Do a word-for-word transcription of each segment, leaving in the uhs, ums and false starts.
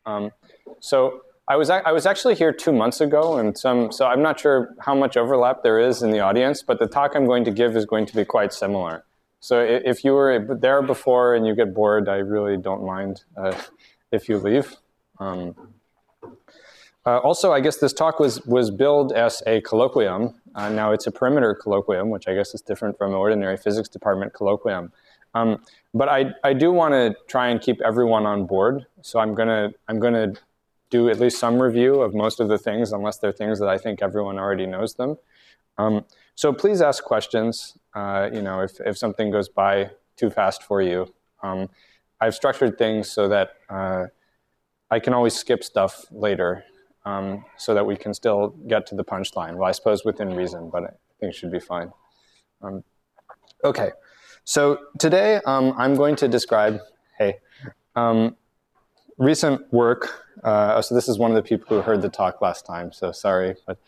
Um, so I was I was actually here two months ago, and some so I'm not sure how much overlap there is in the audience, but the talk I'm going to give is going to be quite similar. So if you were there before and you get bored, I really don't mind uh, if you leave. Um, uh, also, I guess this talk was was billed as a colloquium. Uh, now it's a perimeter colloquium, which I guess is different from an ordinary physics department colloquium. Um, but I, I do want to try and keep everyone on board. So I'm gonna I'm gonna do at least some review of most of the things, unless they're things that I think everyone already knows them. Um, so please ask questions. Uh, you know, if if something goes by too fast for you, um, I've structured things so that uh, I can always skip stuff later, um, so that we can still get to the punchline. Well, I suppose within reason, but I think it should be fine. Um, okay. So today um, I'm going to describe, hey, um, recent work. Uh, so this is one of the people who heard the talk last time, so sorry. But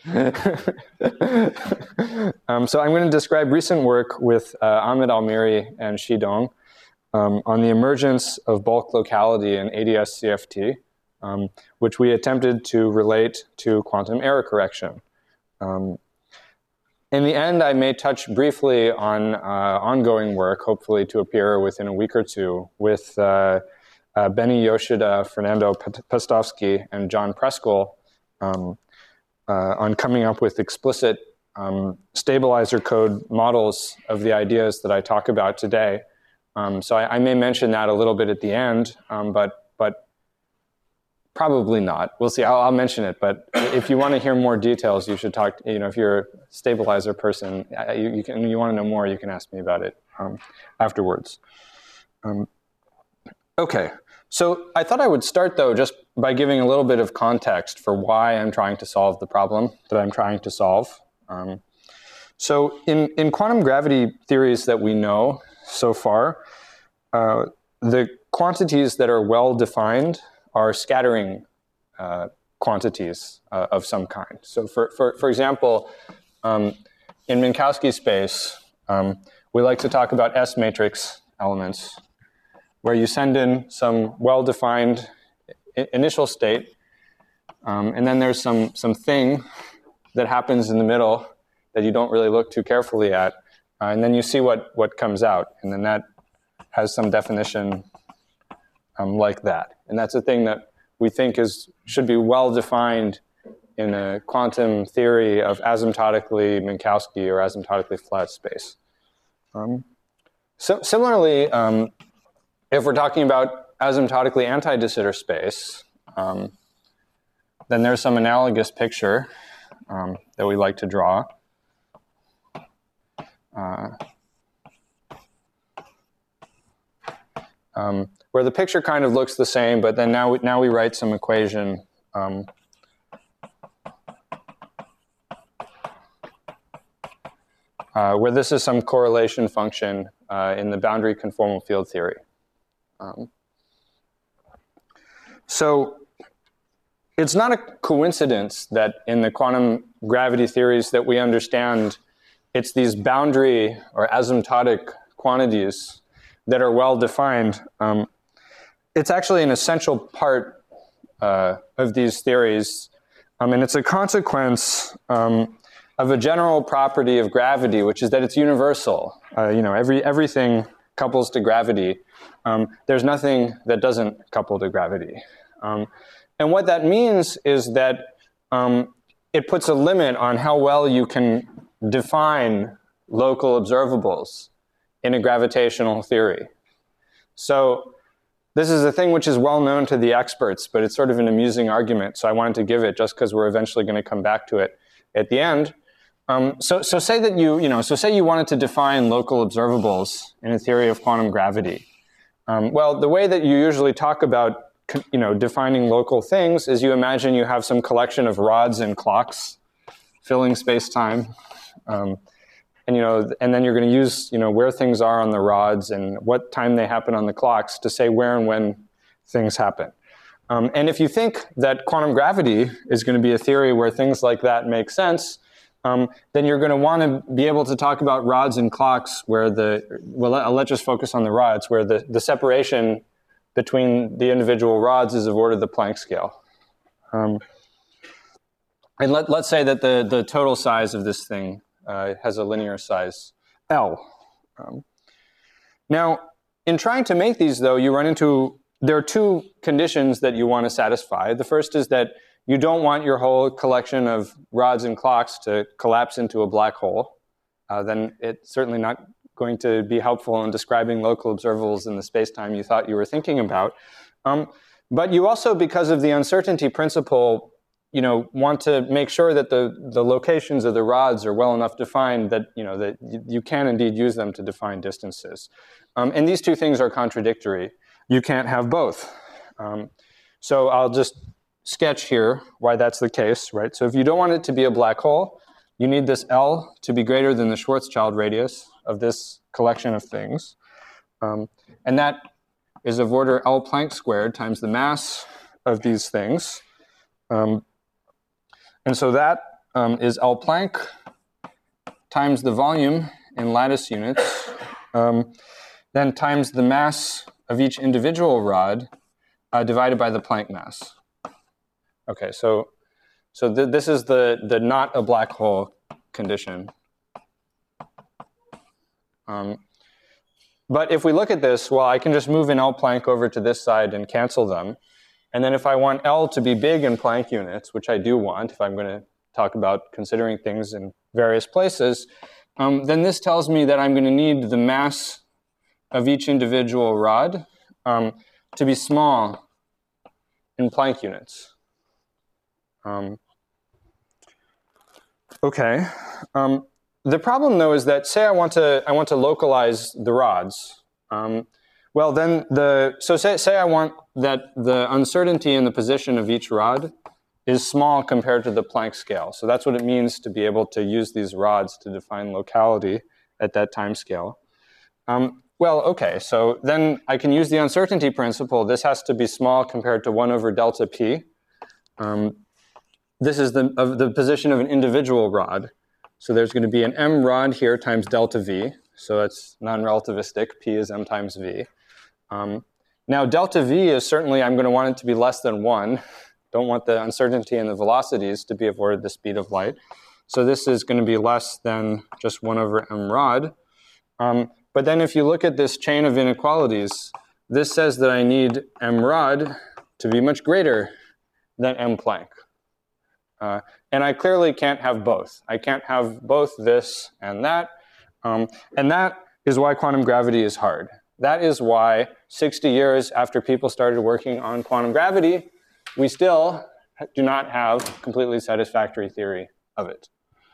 um, so I'm going to describe recent work with uh, Ahmed Almiri and Shi Dong um, on the emergence of bulk locality in A D S C F T, um, which we attempted to relate to quantum error correction. Um, In the end, I may touch briefly on uh, ongoing work, hopefully to appear within a week or two, with uh, uh, Benny Yoshida, Fernando Pestovsky, and John Preskill um, uh, on coming up with explicit um, stabilizer code models of the ideas that I talk about today. Um, so I, I may mention that a little bit at the end, um, but but probably not. We'll see. I'll, I'll mention it, but if you want to hear more details, you should talk. You know, if you're a stabilizer person, you, you can. You want to know more, you can ask me about it um, afterwards. Um, okay. So I thought I would start though just by giving a little bit of context for why I'm trying to solve the problem that I'm trying to solve. Um, so in in quantum gravity theories that we know so far, uh, the quantities that are well defined are scattering uh, quantities uh, of some kind. So for, for, for example, um, in Minkowski space, um, we like to talk about S-matrix elements, where you send in some well-defined initial state, um, and then there's some, some thing that happens in the middle that you don't really look too carefully at, uh, and then you see what, what comes out, and then that has some definition Um, like that. And that's a thing that we think is should be well defined in a quantum theory of asymptotically Minkowski or asymptotically flat space. Um, so similarly, um, if we're talking about asymptotically anti-de Sitter space, um, then there's some analogous picture um, that we like to draw. Uh, um, where the picture kind of looks the same, but then now we, now we write some equation um, uh, where this is some correlation function uh, in the boundary conformal field theory. Um, so it's not a coincidence that in the quantum gravity theories that we understand, it's these boundary or asymptotic quantities that are well defined. Um, It's actually an essential part uh, of these theories, um, and it's a consequence um, of a general property of gravity, which is that it's universal. Uh, you know, every everything couples to gravity. Um, there's nothing that doesn't couple to gravity, um, and what that means is that um, it puts a limit on how well you can define local observables in a gravitational theory. So this is a thing which is well known to the experts, but it's sort of an amusing argument, so I wanted to give it just because we're eventually going to come back to it at the end. Um, so, so say that you, you know, so say you wanted to define local observables in a theory of quantum gravity. Um, well, the way that you usually talk about, you know, defining local things is you imagine you have some collection of rods and clocks filling space-time. Um, And, you know, and then you're going to use, you know, where things are on the rods and what time they happen on the clocks to say where and when things happen. Um, and if you think that quantum gravity is going to be a theory where things like that make sense, um, then you're going to want to be able to talk about rods and clocks where the, well, I'll let's just focus on the rods, where the, the separation between the individual rods is of order the Planck scale. Um, and let, let's say that the, the total size of this thing uh, has a linear size L. Um, now, in trying to make these, though, you run into, there are two conditions that you want to satisfy. The first is that you don't want your whole collection of rods and clocks to collapse into a black hole. Uh, then it's certainly not going to be helpful in describing local observables in the space-time you thought you were thinking about. Um, but you also, because of the uncertainty principle, you know, want to make sure that the, the locations of the rods are well enough defined that, you know, that you, you can indeed use them to define distances. Um, and these two things are contradictory. You can't have both. Um, so I'll just sketch here why that's the case, right? So if you don't want it to be a black hole, you need this L to be greater than the Schwarzschild radius of this collection of things. Um, and that is of order L Planck squared times the mass of these things. Um, and so that um, is L Planck times the volume in lattice units, um, then times the mass of each individual rod uh, divided by the Planck mass. Okay, so so th this is the, the not a black hole condition. Um, but if we look at this, well, I can just move an L Planck over to this side and cancel them. And then if I want L to be big in Planck units, which I do want if I'm going to talk about considering things in various places, um, then this tells me that I'm going to need the mass of each individual rod um, to be small in Planck units. Um, okay. Um, the problem, though, is that say I want to I want to localize the rods. Um, well, then the so say say I want that the uncertainty in the position of each rod is small compared to the Planck scale. So that's what it means to be able to use these rods to define locality at that time scale. Um, well, okay. So then I can use the uncertainty principle. This has to be small compared to one over delta p. Um, This is the, of the position of an individual rod. So there's going to be an m rod here times delta v. So that's non-relativistic. P is m times v. Um, now delta v is certainly, I'm going to want it to be less than one. Don't want the uncertainty in the velocities to be of order the speed of light. So this is going to be less than just one over m rod. Um, but then if you look at this chain of inequalities, this says that I need m rod to be much greater than m Planck. Uh, and I clearly can't have both. I can't have both this and that. Um, and that is why quantum gravity is hard. That is why sixty years after people started working on quantum gravity, we still do not have completely satisfactory theory of it.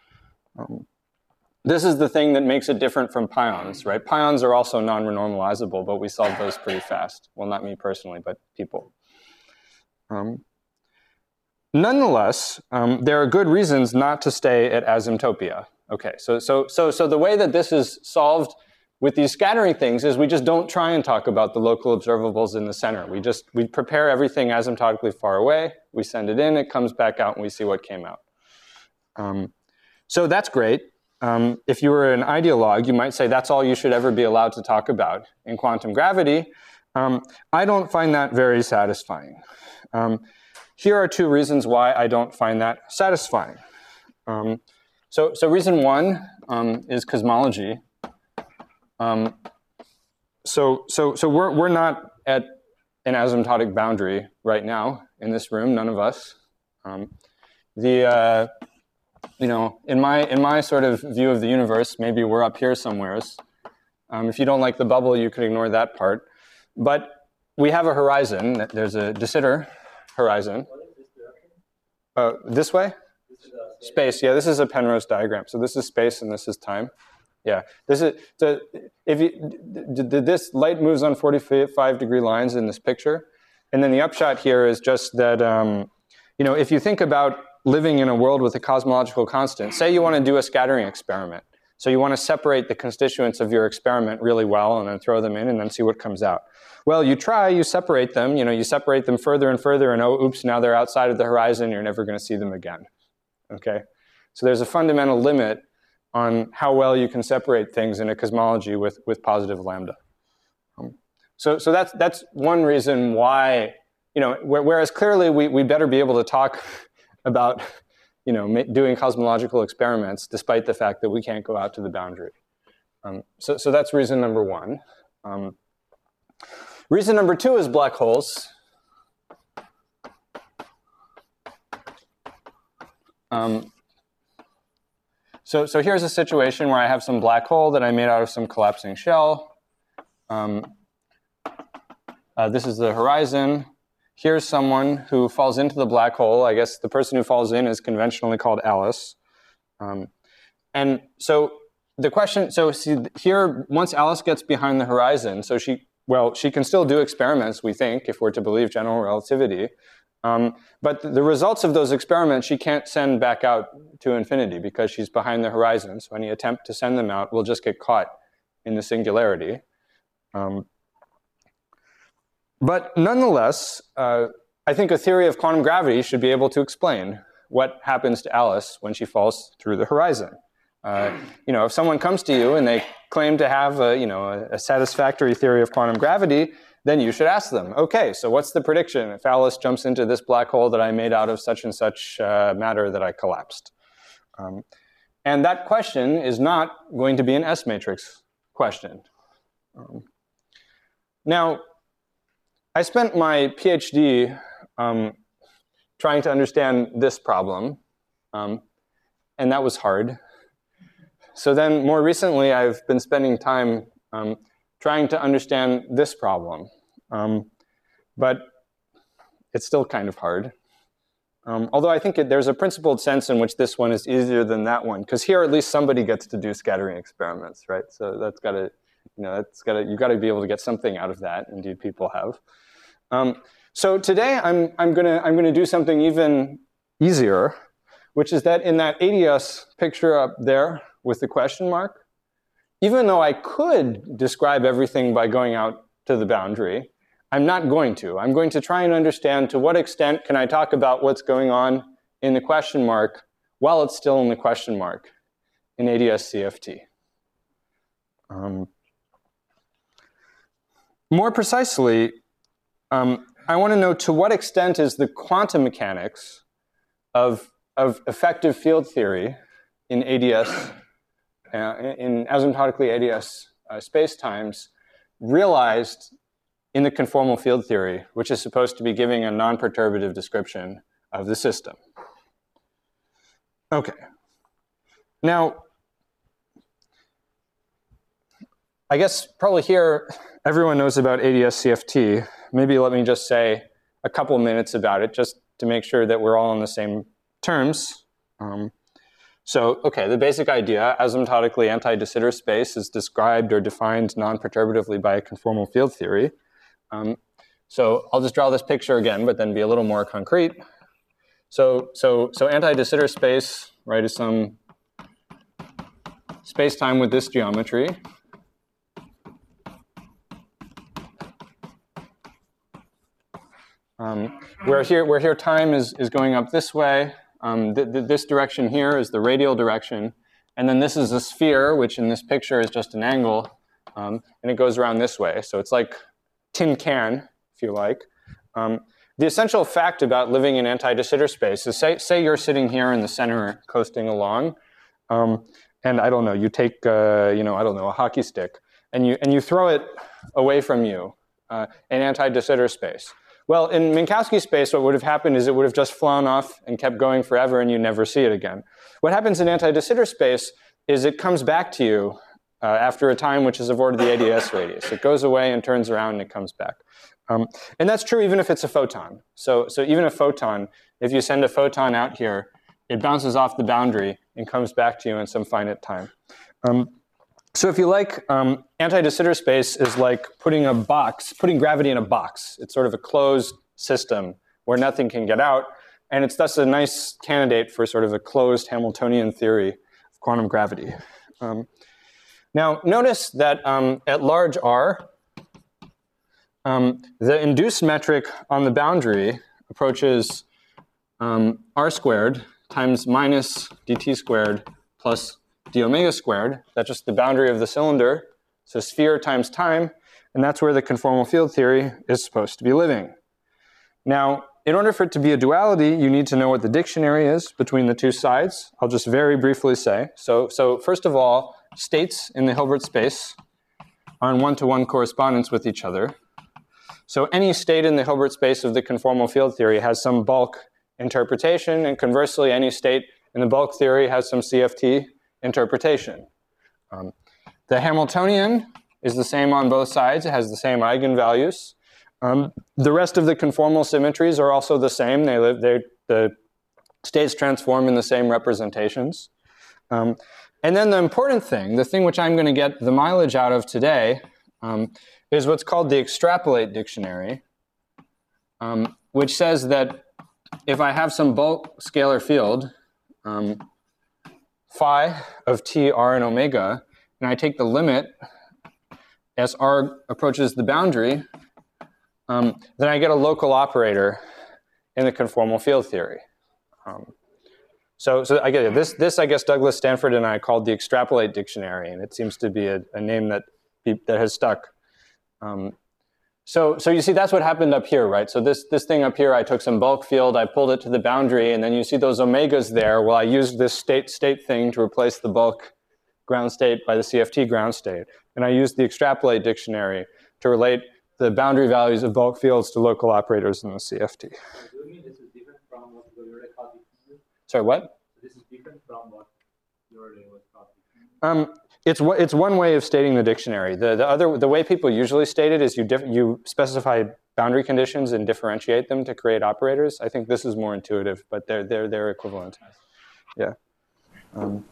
Um, this is the thing that makes it different from pions, right? Pions are also non-renormalizable, but we solve those pretty fast. Well, not me personally, but people. Um, Nonetheless, um, there are good reasons not to stay at asymptopia. Okay, so, so, so, so the way that this is solved with these scattering things is we just don't try and talk about the local observables in the center. We just, we prepare everything asymptotically far away, we send it in, it comes back out, and we see what came out. Um, so that's great. Um, if you were an ideologue, you might say that's all you should ever be allowed to talk about in quantum gravity. Um, I don't find that very satisfying. Um, Here are two reasons why I don't find that satisfying. Um, so, so reason one um, is cosmology. Um, so, so, so we're we're not at an asymptotic boundary right now in this room. None of us. Um, the uh, you know, in my in my sort of view of the universe, maybe we're up here somewheres. Um, if you don't like the bubble, you can ignore that part. But we have a horizon. There's a de Sitter horizon. Uh, this way? Space, yeah, this is a Penrose diagram. So this is space and this is time. Yeah, this is, so if you, this light moves on forty-five degree lines in this picture. And then the upshot here is just that, um, you know, if you think about living in a world with a cosmological constant, say you want to do a scattering experiment. So you want to separate the constituents of your experiment really well and then throw them in and then see what comes out. Well, you try, you separate them, you know, you separate them further and further and oh, oops, now they're outside of the horizon, you're never going to see them again, okay? So there's a fundamental limit on how well you can separate things in a cosmology with, with positive lambda. Um, so so that's that's one reason why, you know, whereas clearly we we better be able to talk about, you know, doing cosmological experiments despite the fact that we can't go out to the boundary. Um, so so that's reason number one. Um, reason number two is black holes. Um, so, so here's a situation where I have some black hole that I made out of some collapsing shell. Um, uh, this is the horizon. Here's someone who falls into the black hole. I guess the person who falls in is conventionally called Alice. Um, and so the question, so see here, once Alice gets behind the horizon, so she, well, she can still do experiments, we think, if we're to believe general relativity. Um, but the results of those experiments she can't send back out to infinity because she's behind the horizon. So any attempt to send them out will just get caught in the singularity. Um, but nonetheless, uh, I think a theory of quantum gravity should be able to explain what happens to Alice when she falls through the horizon. Uh, you know, if someone comes to you and they claim to have a, you know, a, a satisfactory theory of quantum gravity, then you should ask them, okay, so what's the prediction if Alice jumps into this black hole that I made out of such and such uh, matter that I collapsed? Um, and that question is not going to be an S-matrix question. Um, now, I spent my PhD um, trying to understand this problem, um, and that was hard. So then more recently, I've been spending time um, trying to understand this problem. Um, but it's still kind of hard. Um, although I think it, there's a principled sense in which this one is easier than that one, because here at least somebody gets to do scattering experiments, right? So that's got to, you know, that's got to, you've got to be able to get something out of that. Indeed, people have. Um, so today I'm I'm gonna I'm gonna do something even easier, which is that in that A D S picture up there with the question mark, even though I could describe everything by going out to the boundary, I'm not going to. I'm going to try and understand to what extent can I talk about what's going on in the question mark while it's still in the question mark in A D S C F T. Um, more precisely, um, I want to know to what extent is the quantum mechanics of, of effective field theory in A D S, uh, in asymptotically A D S uh, spacetimes realized in the conformal field theory, which is supposed to be giving a non-perturbative description of the system. Okay. Now, I guess probably here, everyone knows about A D S C F T. Maybe let me just say a couple minutes about it, just to make sure that we're all on the same terms. Um, so, okay, the basic idea, asymptotically anti-de Sitter space is described or defined non-perturbatively by a conformal field theory. Um, so I'll just draw this picture again, but then be a little more concrete. So, so, so anti-de Sitter space, right, is some space-time with this geometry. Um, where here, where here time is, is going up this way. Um, th th this direction here is the radial direction. And then this is a sphere, which in this picture is just an angle. Um, and it goes around this way. So it's like tin can, if you like. Um, the essential fact about living in anti-de Sitter space is, say, say you're sitting here in the center coasting along. Um, and I don't know, you take, uh, you know, I don't know, a hockey stick. And you, and you throw it away from you uh, in anti-de Sitter space. Well, in Minkowski space, what would have happened is it would have just flown off and kept going forever, and you never see it again. What happens in anti-de Sitter space is it comes back to you uh, after a time which has avoided the A D S radius. It goes away and turns around and it comes back. Um, and that's true even if it's a photon. So, so even a photon, if you send a photon out here, it bounces off the boundary and comes back to you in some finite time. Um, So if you like, um, anti-de Sitter space is like putting a box, putting gravity in a box. It's sort of a closed system where nothing can get out, and it's thus a nice candidate for sort of a closed Hamiltonian theory of quantum gravity. Um, now, notice that um, at large R, um, the induced metric on the boundary approaches um, R squared times minus dt squared plus d omega squared. That's just the boundary of the cylinder. So sphere times time. and that's where the conformal field theory is supposed to be living. Now, in order for it to be a duality, you need to know what the dictionary is between the two sides. I'll just very briefly say. So, so first of all, states in the Hilbert space are in one-to-one correspondence with each other. So any state in the Hilbert space of the conformal field theory has some bulk interpretation, and conversely, any state in the bulk theory has some C F T interpretation. Um, the Hamiltonian is the same on both sides. It has the same eigenvalues. Um, the rest of the conformal symmetries are also the same. They live, the states transform in the same representations. Um, and then the important thing, the thing which I'm going to get the mileage out of today, um, is what's called the extrapolate dictionary, um, which says that if I have some bulk scalar field, um, phi of t, r, and omega, and I take the limit as r approaches the boundary, um, then I get a local operator in the conformal field theory. Um, so, so I get it. This, this, I guess, Douglas Stanford and I called the extrapolate dictionary, and it seems to be a, a name that that has stuck. Um, so, so you see, that's what happened up here, right? So this this thing up here, I took some bulk field, I pulled it to the boundary, and then you see those omegas there. Well, I used this state state thing to replace the bulk ground state by the C F T ground state, and I used the extrapolate dictionary to relate the boundary values of bulk fields to local operators in the C F T. Do you mean this is different from what you already called dictionary? Sorry, what? This is different from what you already was called dictionary? Um, it's it's one way of stating the dictionary. The the other the way people usually state it is you diff, you specify boundary conditions and differentiate them to create operators. I think this is more intuitive, but they're they're they're equivalent. Yeah. Um,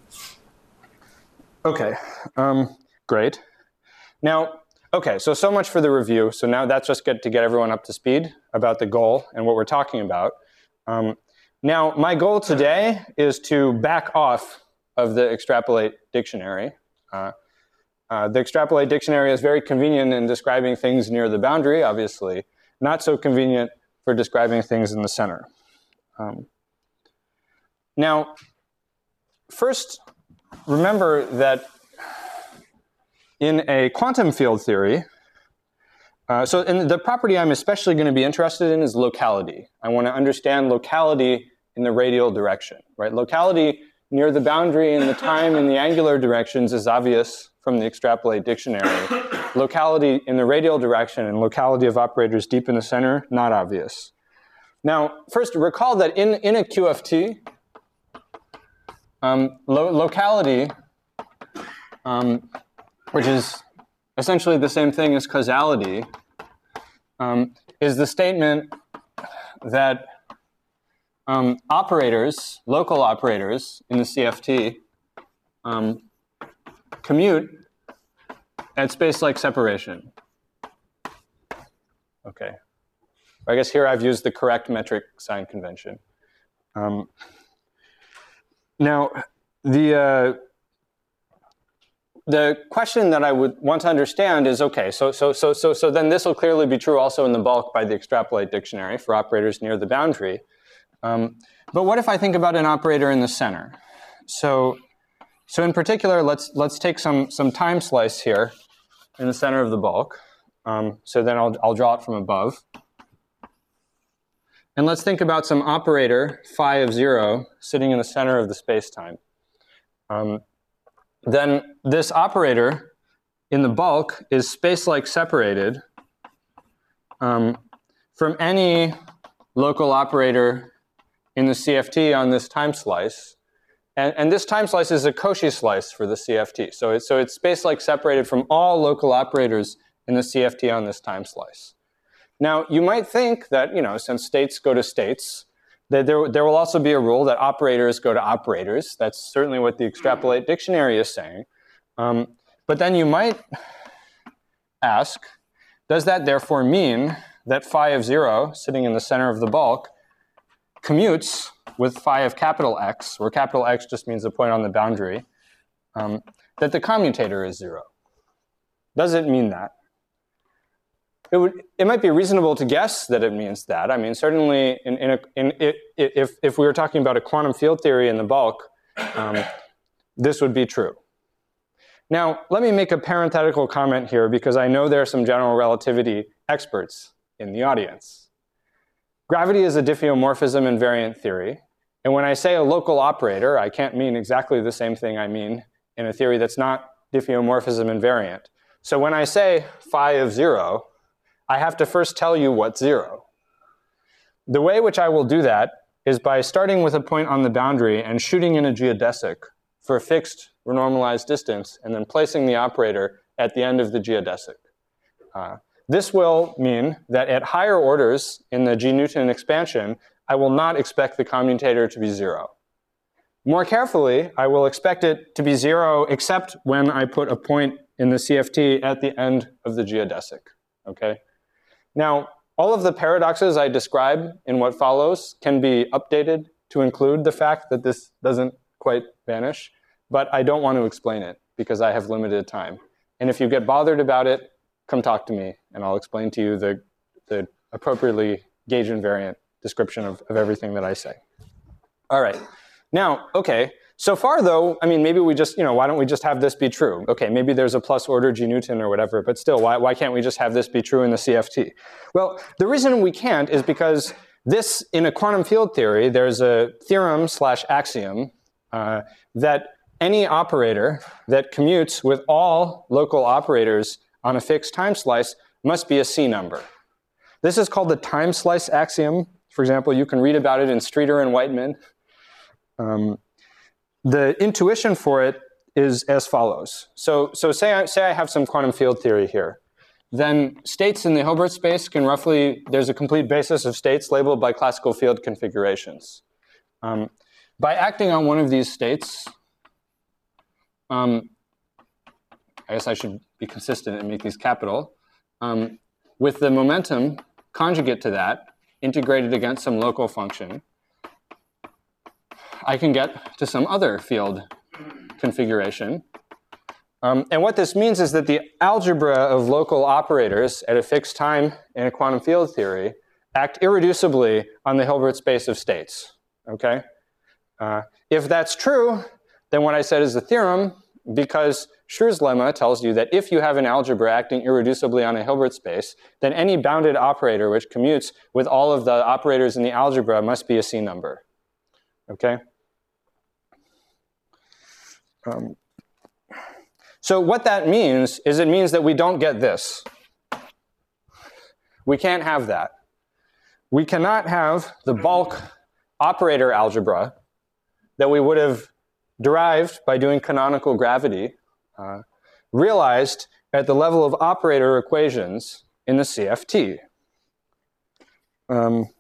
okay. Um, great. Now. Okay, so so much for the review. So now that's just good to get everyone up to speed about the goal and what we're talking about. Um, now, my goal today is to back off of the extrapolate dictionary. Uh, uh, the extrapolate dictionary is very convenient in describing things near the boundary, obviously. Not so convenient for describing things in the center. Um, now, first, remember that in a quantum field theory, uh, so and the property I'm especially going to be interested in is locality. I want to understand locality in the radial direction, right? Locality near the boundary and the time in the angular directions is obvious from the extrapolate dictionary. Locality in the radial direction and locality of operators deep in the center, not obvious. Now, first, recall that in, in a Q F T, um, lo locality, um, which is essentially the same thing as causality, um, is the statement that um, operators, local operators in the C F T, um, commute at space-like separation. Okay. I guess here I've used the correct metric sign convention. Um, now, the... Uh, The question that I would want to understand is, okay, so, so, so, so, so then this will clearly be true also in the bulk by the extrapolate dictionary for operators near the boundary. Um, but what if I think about an operator in the center? So, so in particular, let's, let's take some, some time slice here in the center of the bulk. Um, so then I'll, I'll draw it from above. And let's think about some operator, phi of zero, sitting in the center of the space-time. Um, then this operator in the bulk is space-like separated um, from any local operator in the C F T on this time slice. And, and this time slice is a Cauchy slice for the C F T. So it's, so it's space-like separated from all local operators in the C F T on this time slice. Now, you might think that, you know, since states go to states, that there, there will also be a rule that operators go to operators. That's certainly what the extrapolate dictionary is saying. Um, but then you might ask, does that therefore mean that phi of zero, sitting in the center of the bulk, commutes with phi of capital X, where capital X just means a point on the boundary, um, that the commutator is zero? Does it mean that? It, would, it might be reasonable to guess that it means that. I mean, certainly, in, in a, in, it, if, if we were talking about a quantum field theory in the bulk, um, this would be true. Now, let me make a parenthetical comment here because I know there are some general relativity experts in the audience. Gravity is a diffeomorphism in variant theory. And when I say a local operator, I can't mean exactly the same thing I mean in a theory that's not diffeomorphism invariant. So when I say phi of zero, I have to first tell you what's zero. The way which I will do that is by starting with a point on the boundary and shooting in a geodesic for a fixed renormalized distance and then placing the operator at the end of the geodesic. Uh, this will mean that at higher orders in the G-Newton expansion, I will not expect the commutator to be zero. More carefully, I will expect it to be zero except when I put a point in the C F T at the end of the geodesic, okay? Now, all of the paradoxes I describe in what follows can be updated to include the fact that this doesn't quite vanish, but I don't want to explain it because I have limited time. And if you get bothered about it, come talk to me and I'll explain to you the, the appropriately gauge invariant description of, of everything that I say. All right. Now, okay, so far though, I mean, maybe we just, you know, why don't we just have this be true? Okay, maybe there's a plus order G-Newton or whatever, but still, why, why can't we just have this be true in the C F T? Well, the reason we can't is because this, in a quantum field theory, there's a theorem slash axiom uh, that any operator that commutes with all local operators on a fixed time slice must be a C number. This is called the time slice axiom. For example, you can read about it in Streeter and Whiteman. Um, the intuition for it is as follows. So, so say, I, say I have some quantum field theory here. Then states in the Hilbert space can roughly, there's a complete basis of states labeled by classical field configurations. Um, by acting on one of these states, um, I guess I should be consistent and make these capital, um, with the momentum conjugate to that, integrated against some local function, I can get to some other field configuration. Um, and what this means is that the algebra of local operators at a fixed time in a quantum field theory act irreducibly on the Hilbert space of states, okay? Uh, if that's true, then what I said is a theorem, because Schur's lemma tells you that if you have an algebra acting irreducibly on a Hilbert space, then any bounded operator which commutes with all of the operators in the algebra must be a C number, okay? Um, so what that means is it means that we don't get this. We can't have that. We cannot have the bulk operator algebra that we would have derived by doing canonical gravity uh, realized at the level of operator equations in the C F T. Um,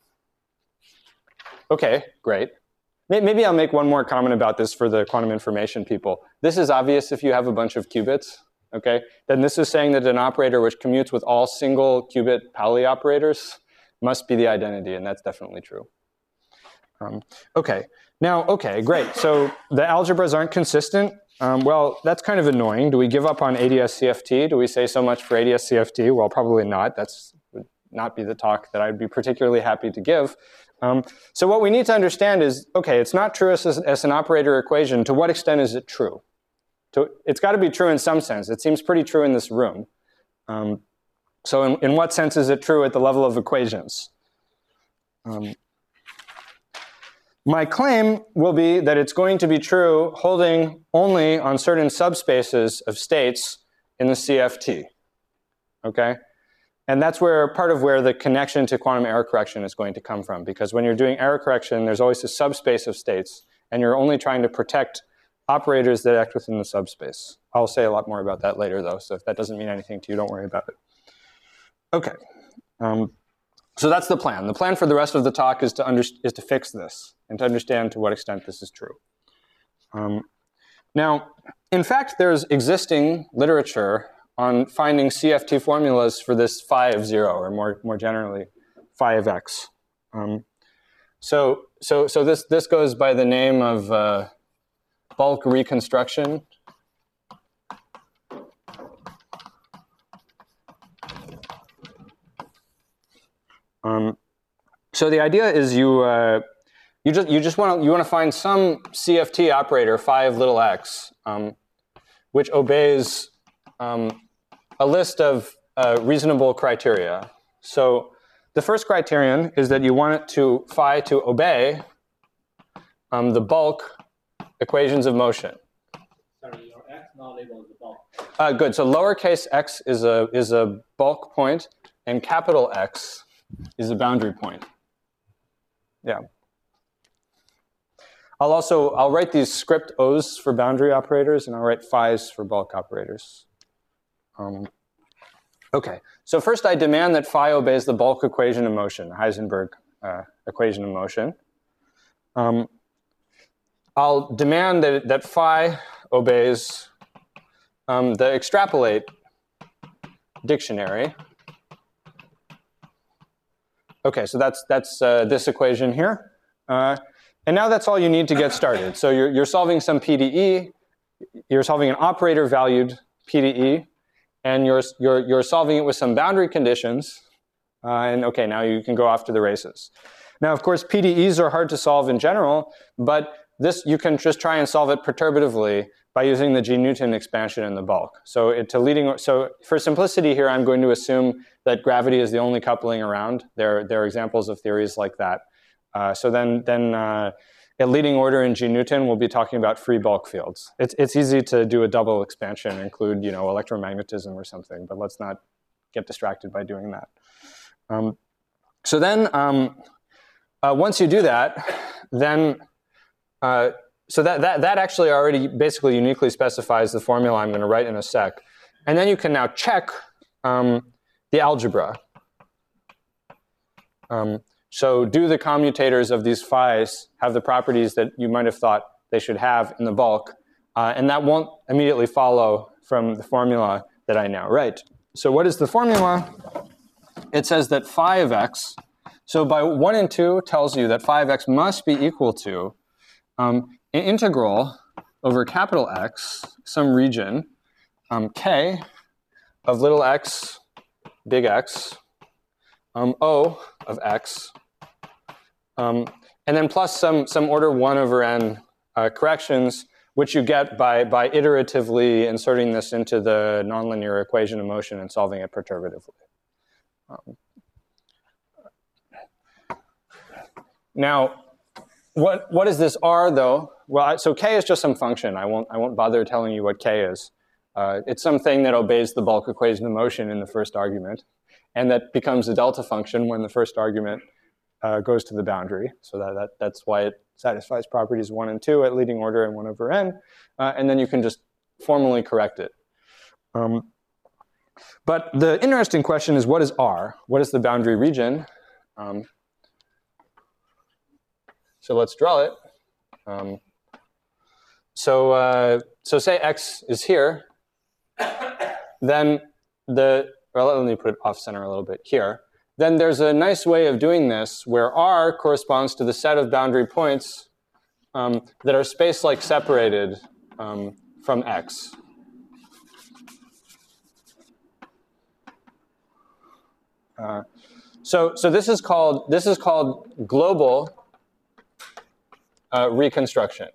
okay, great. Maybe I'll make one more comment about this for the quantum information people. This is obvious if you have a bunch of qubits, okay? Then this is saying that an operator which commutes with all single qubit Pauli operators must be the identity, and that's definitely true. Um, okay, now, okay, great. So the algebras aren't consistent. Um, well, that's kind of annoying. Do we give up on A D S C F T? Do we say so much for A D S C F T? Well, probably not. That's would not be the talk that I'd be particularly happy to give. Um, so what we need to understand is, okay, it's not true as, as an operator equation. To what extent is it true? To, it's got to be true in some sense. It seems pretty true in this room. Um, so in, in what sense is it true at the level of equations? Um, my claim will be that it's going to be true holding only on certain subspaces of states in the C F T, okay? And that's where part of where the connection to quantum error correction is going to come from, because when you're doing error correction, there's always a subspace of states, and you're only trying to protect operators that act within the subspace. I'll say a lot more about that later, though, so if that doesn't mean anything to you, don't worry about it. Okay, um, so that's the plan. The plan for the rest of the talk is to, under, is to fix this and to understand to what extent this is true. Um, now, in fact, there's existing literature on finding C F T formulas for this phi of zero, or more, more generally, phi of x. Um, so so, so this, this goes by the name of uh, bulk reconstruction. Um, so the idea is you uh, you just you just want to you want to find some C F T operator phi of little x. Um, which obeys um, a list of uh, reasonable criteria. So the first criterion is that you want it to phi to obey um, the bulk equations of motion. Sorry, your x now labeled the bulk. Uh, good. So lowercase x is a is a bulk point, and capital X is a boundary point. Yeah. I'll also I'll write these script O's for boundary operators, and I'll write phi's for bulk operators. Um, okay. So first, I demand that phi obeys the bulk equation of motion, Heisenberg uh, equation of motion. Um, I'll demand that that phi obeys um, the extrapolate dictionary. Okay, so that's that's uh, this equation here, uh, and now that's all you need to get started. So you're you're solving some P D E, you're solving an operator-valued P D E, and you're you're you're solving it with some boundary conditions, uh, and okay, now you can go off to the races. Now, of course, P D Es are hard to solve in general, but this you can just try and solve it perturbatively by using the G Newton expansion in the bulk. So it, to leading so for simplicity here, I'm going to assume that gravity is the only coupling around. There, there are examples of theories like that. Uh, so then, then uh, at leading order in G Newton, we'll be talking about free bulk fields. It's, it's easy to do a double expansion, include you know, electromagnetism or something, but let's not get distracted by doing that. Um, so then, um, uh, once you do that, then, uh, so that, that, that actually already basically uniquely specifies the formula I'm going to write in a sec. And then you can now check um, the algebra. Um, so do the commutators of these phi's have the properties that you might have thought they should have in the bulk? Uh, and that won't immediately follow from the formula that I now write. So what is the formula? It says that phi of x, so by one and two tells you that phi of x must be equal to um, an integral over capital X, some region, um, k of little x, big X, um, O of x, um, and then plus some, some order one over n uh, corrections, which you get by, by iteratively inserting this into the nonlinear equation of motion and solving it perturbatively. Um, now, what, what is this R, though? Well, I, so k is just some function. I won't, I won't bother telling you what k is. Uh, it's something that obeys the bulk equation of motion in the first argument, and that becomes a delta function when the first argument uh, goes to the boundary. So that, that, that's why it satisfies properties one and two at leading order and one over n. Uh, and then you can just formally correct it. Um, but the interesting question is, what is R? What is the boundary region? Um, so let's draw it. Um, so, uh, so say x is here. Then the, well, let me put it off center a little bit here. Then there's a nice way of doing this where R corresponds to the set of boundary points um, that are space-like separated um, from X. Uh, so, so this is called this is called global uh, reconstruction.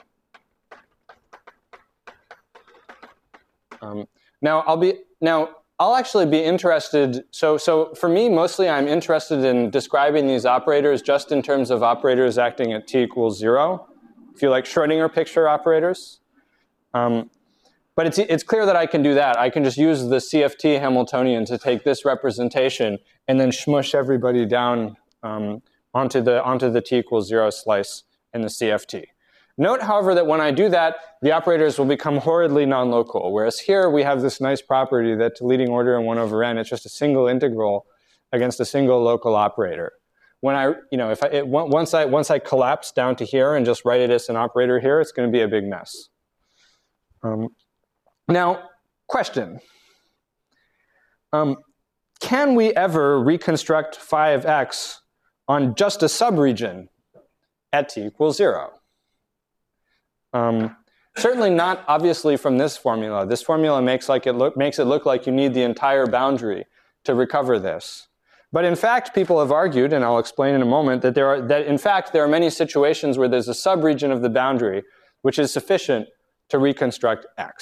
Um, now I'll be now I'll actually be interested. So, so for me, mostly I'm interested in describing these operators just in terms of operators acting at t equals zero. If you like Schrodinger picture operators. Um, But it's, it's clear that I can do that. I can just use the C F T Hamiltonian to take this representation and then smush everybody down um, onto, the, onto the t equals zero slice in the C F T. Note, however, that when I do that, the operators will become horridly non-local, whereas here we have this nice property that to leading order in one over n, it's just a single integral against a single local operator. When I, you know, if I, it, once, I, once I collapse down to here and just write it as an operator here, it's going to be a big mess. Um, Now, question. Um, can we ever reconstruct phi of x on just a subregion at t equals zero? Um, certainly not obviously from this formula. This formula makes, like it look, makes it look like you need the entire boundary to recover this. But in fact, people have argued, and I'll explain in a moment, that, there are, that in fact there are many situations where there's a subregion of the boundary which is sufficient to reconstruct x.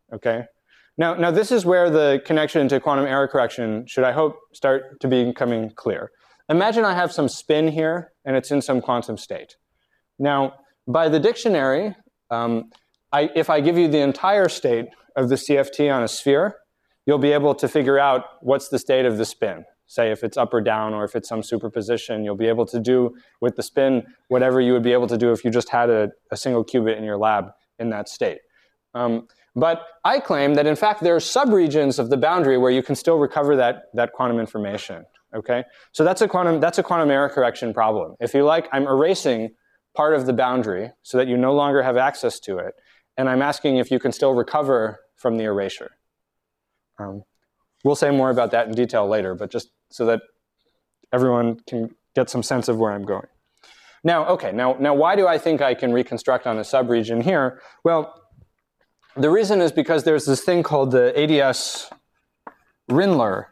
okay? Now, now this is where the connection to quantum error correction should, I hope, start to be becoming clear. Imagine I have some spin here, and it's in some quantum state. Now, by the dictionary, um, I, if I give you the entire state of the C F T on a sphere, you'll be able to figure out what's the state of the spin. Say if it's up or down, or if it's some superposition, you'll be able to do with the spin whatever you would be able to do if you just had a, a single qubit in your lab in that state. Um, but I claim that in fact there are subregions of the boundary where you can still recover that, that quantum information. Okay? So that's a quantum, that's a quantum error correction problem. If you like, I'm erasing part of the boundary so that you no longer have access to it, and I'm asking if you can still recover from the erasure. Um, we'll say more about that in detail later, but just so that everyone can get some sense of where I'm going. Now, okay, now, now why do I think I can reconstruct on a subregion here? Well, the reason is because there's this thing called the A D S Rindler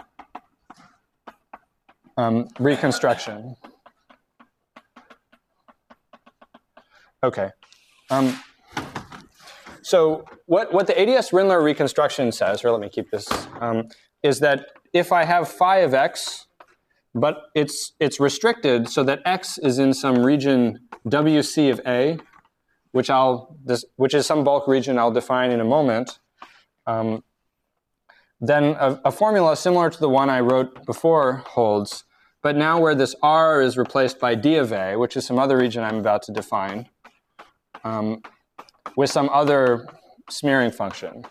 um, reconstruction. Okay. Um, so what, what the A D S Rindler reconstruction says, or let me keep this, um, is that if I have phi of x, but it's, it's restricted so that x is in some region W C of A, which, I'll, this, which is some bulk region I'll define in a moment, um, then a, a formula similar to the one I wrote before holds, but now where this R is replaced by D of A, which is some other region I'm about to define, um, with some other smearing function.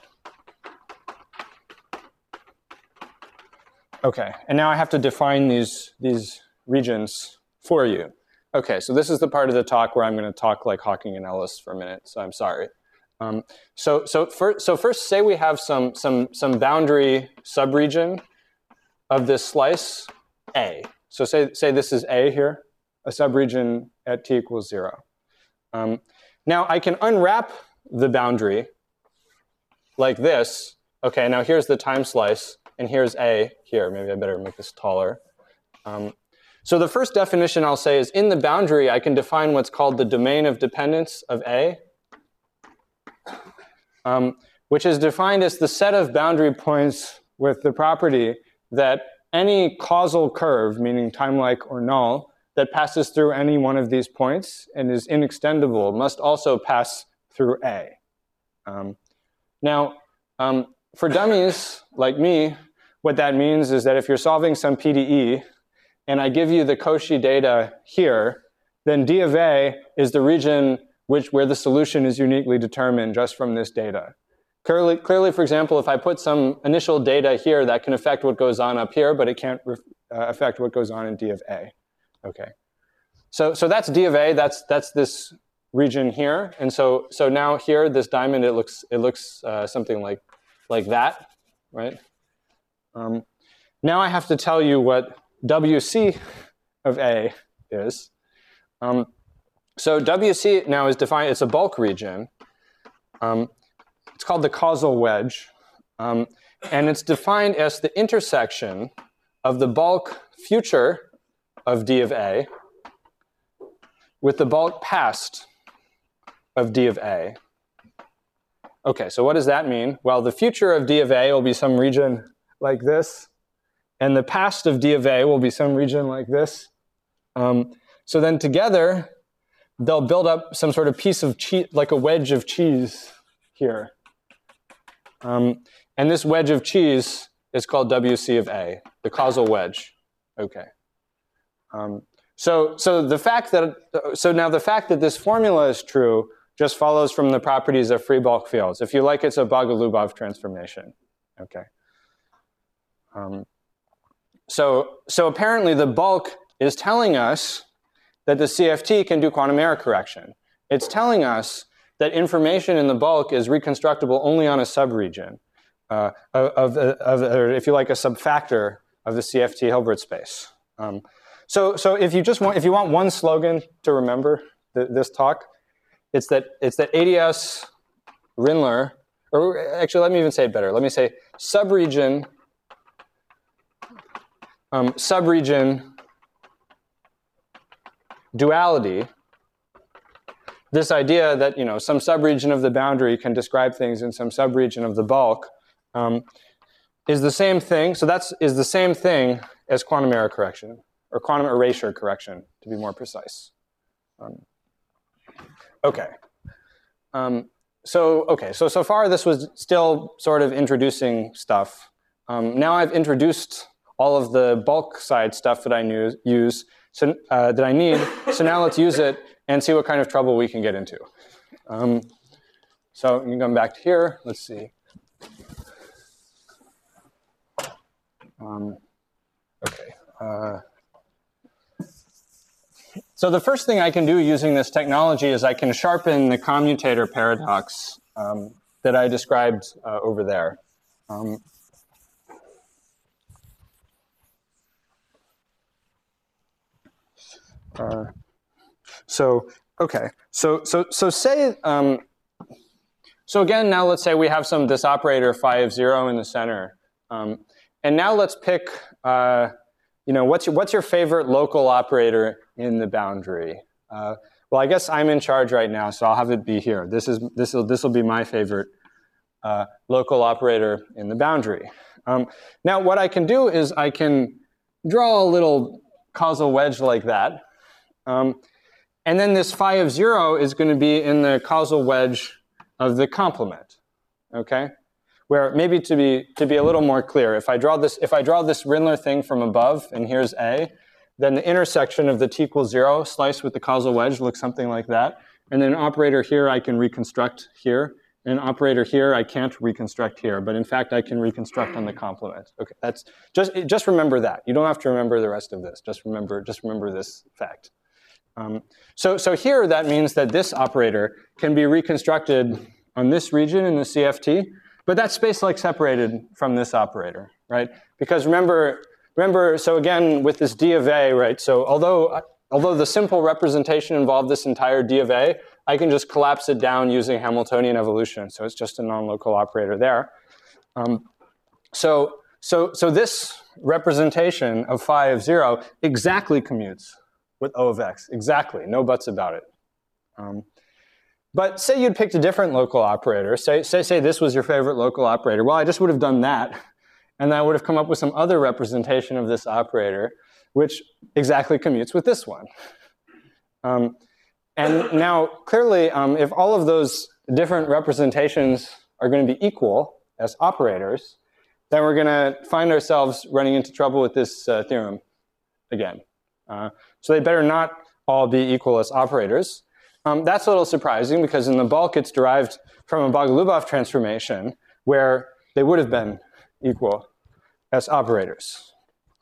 Okay, and now I have to define these, these regions for you. Okay, so this is the part of the talk where I'm going to talk like Hawking and Ellis for a minute, so I'm sorry. Um, so, so, first, so first, say we have some, some, some boundary subregion of this slice A. So say, say this is A here, a subregion at t equals zero. Um, now I can unwrap the boundary like this. Okay, now here's the time slice, and here's A here. Maybe I better make this taller. Um, So the first definition I'll say is in the boundary, I can define what's called the domain of dependence of A, um, which is defined as the set of boundary points with the property that any causal curve, meaning time-like or null, that passes through any one of these points and is inextendable must also pass through A. Um, now, um, for dummies like me, what that means is that if you're solving some P D E, and I give you the Cauchy data here, then D of A is the region which, where the solution is uniquely determined just from this data. Clearly, clearly, for example, if I put some initial data here, that can affect what goes on up here, but it can't uh, affect what goes on in D of A. Okay, so so that's D of A. That's that's this region here, and so so now here, this diamond, it looks it looks uh, something like like that, right? Um, now I have to tell you what W C of A is. Um, so W C now is defined, it's a bulk region. Um, it's called the causal wedge. Um, and it's defined as the intersection of the bulk future of D of A with the bulk past of D of A. Okay, so what does that mean? Well, the future of D of A will be some region like this. And the past of D of A will be some region like this. Um, so then together, they'll build up some sort of piece of cheese, like a wedge of cheese here. Um, and this wedge of cheese is called W C of A, the causal wedge. Okay. Um, so, so the fact that, so now the fact that this formula is true just follows from the properties of free bulk fields. If you like, it's a Bogolubov transformation. Okay. Um, So, so apparently the bulk is telling us that the C F T can do quantum error correction. It's telling us that information in the bulk is reconstructible only on a subregion uh, of, of, of, or if you like, a subfactor of the C F T Hilbert space. Um, so, so if you just want, if you want one slogan to remember th this talk, it's that it's that A D S Rindler, or actually, let me even say it better. Let me say subregion. Um, subregion duality this idea that, you know, some subregion of the boundary can describe things in some subregion of the bulk um, is the same thing. So that's is the same thing as quantum error correction, or quantum erasure correction, to be more precise. Um, okay. Um, so okay. So so far this was still sort of introducing stuff. Um, now I've introduced all of the bulk side stuff that I knew, use, so, uh, that I need. So now let's use it and see what kind of trouble we can get into. Um, so you can come back to here. Let's see. Um, okay. Uh, so the first thing I can do using this technology is I can sharpen the commutator paradox um, that I described uh, over there. Um, Uh, so okay, so so so say um, so again. Now let's say we have some this operator phi of zero in the center, um, and now let's pick. Uh, you know, what's your, what's your favorite local operator in the boundary? Uh, well, I guess I'm in charge right now, so I'll have it be here. This is this will this will be my favorite uh, local operator in the boundary. Um, now, what I can do is I can draw a little causal wedge like that. Um, and then this phi of zero is going to be in the causal wedge of the complement, okay? Where maybe to be to be a little more clear, if I draw this if I draw this Rindler thing from above, and here's A, then the intersection of the t equals zero sliced with the causal wedge looks something like that. And then an operator here I can reconstruct here, and an operator here I can't reconstruct here, but in fact I can reconstruct on the complement. Okay, that's just just remember that. You don't have to remember the rest of this. Just remember just remember this fact. Um, so, so here that means that this operator can be reconstructed on this region in the C F T, but that's space-like separated from this operator, right? Because remember, remember, so again with this D of A, right? So although although the simple representation involved this entire D of A, I can just collapse it down using Hamiltonian evolution. So it's just a non-local operator there. Um, so, so, so this representation of phi of zero exactly commutes with O of x, exactly, no buts about it. Um, but say you'd picked a different local operator. Say, say, say this was your favorite local operator. Well, I just would have done that, and I would have come up with some other representation of this operator, which exactly commutes with this one. Um, and now, clearly, um, if all of those different representations are going to be equal as operators, then we're going to find ourselves running into trouble with this uh, theorem again. Uh, so they better not all be equal as operators. Um, that's a little surprising because in the bulk it's derived from a Bogolubov transformation where they would have been equal as operators.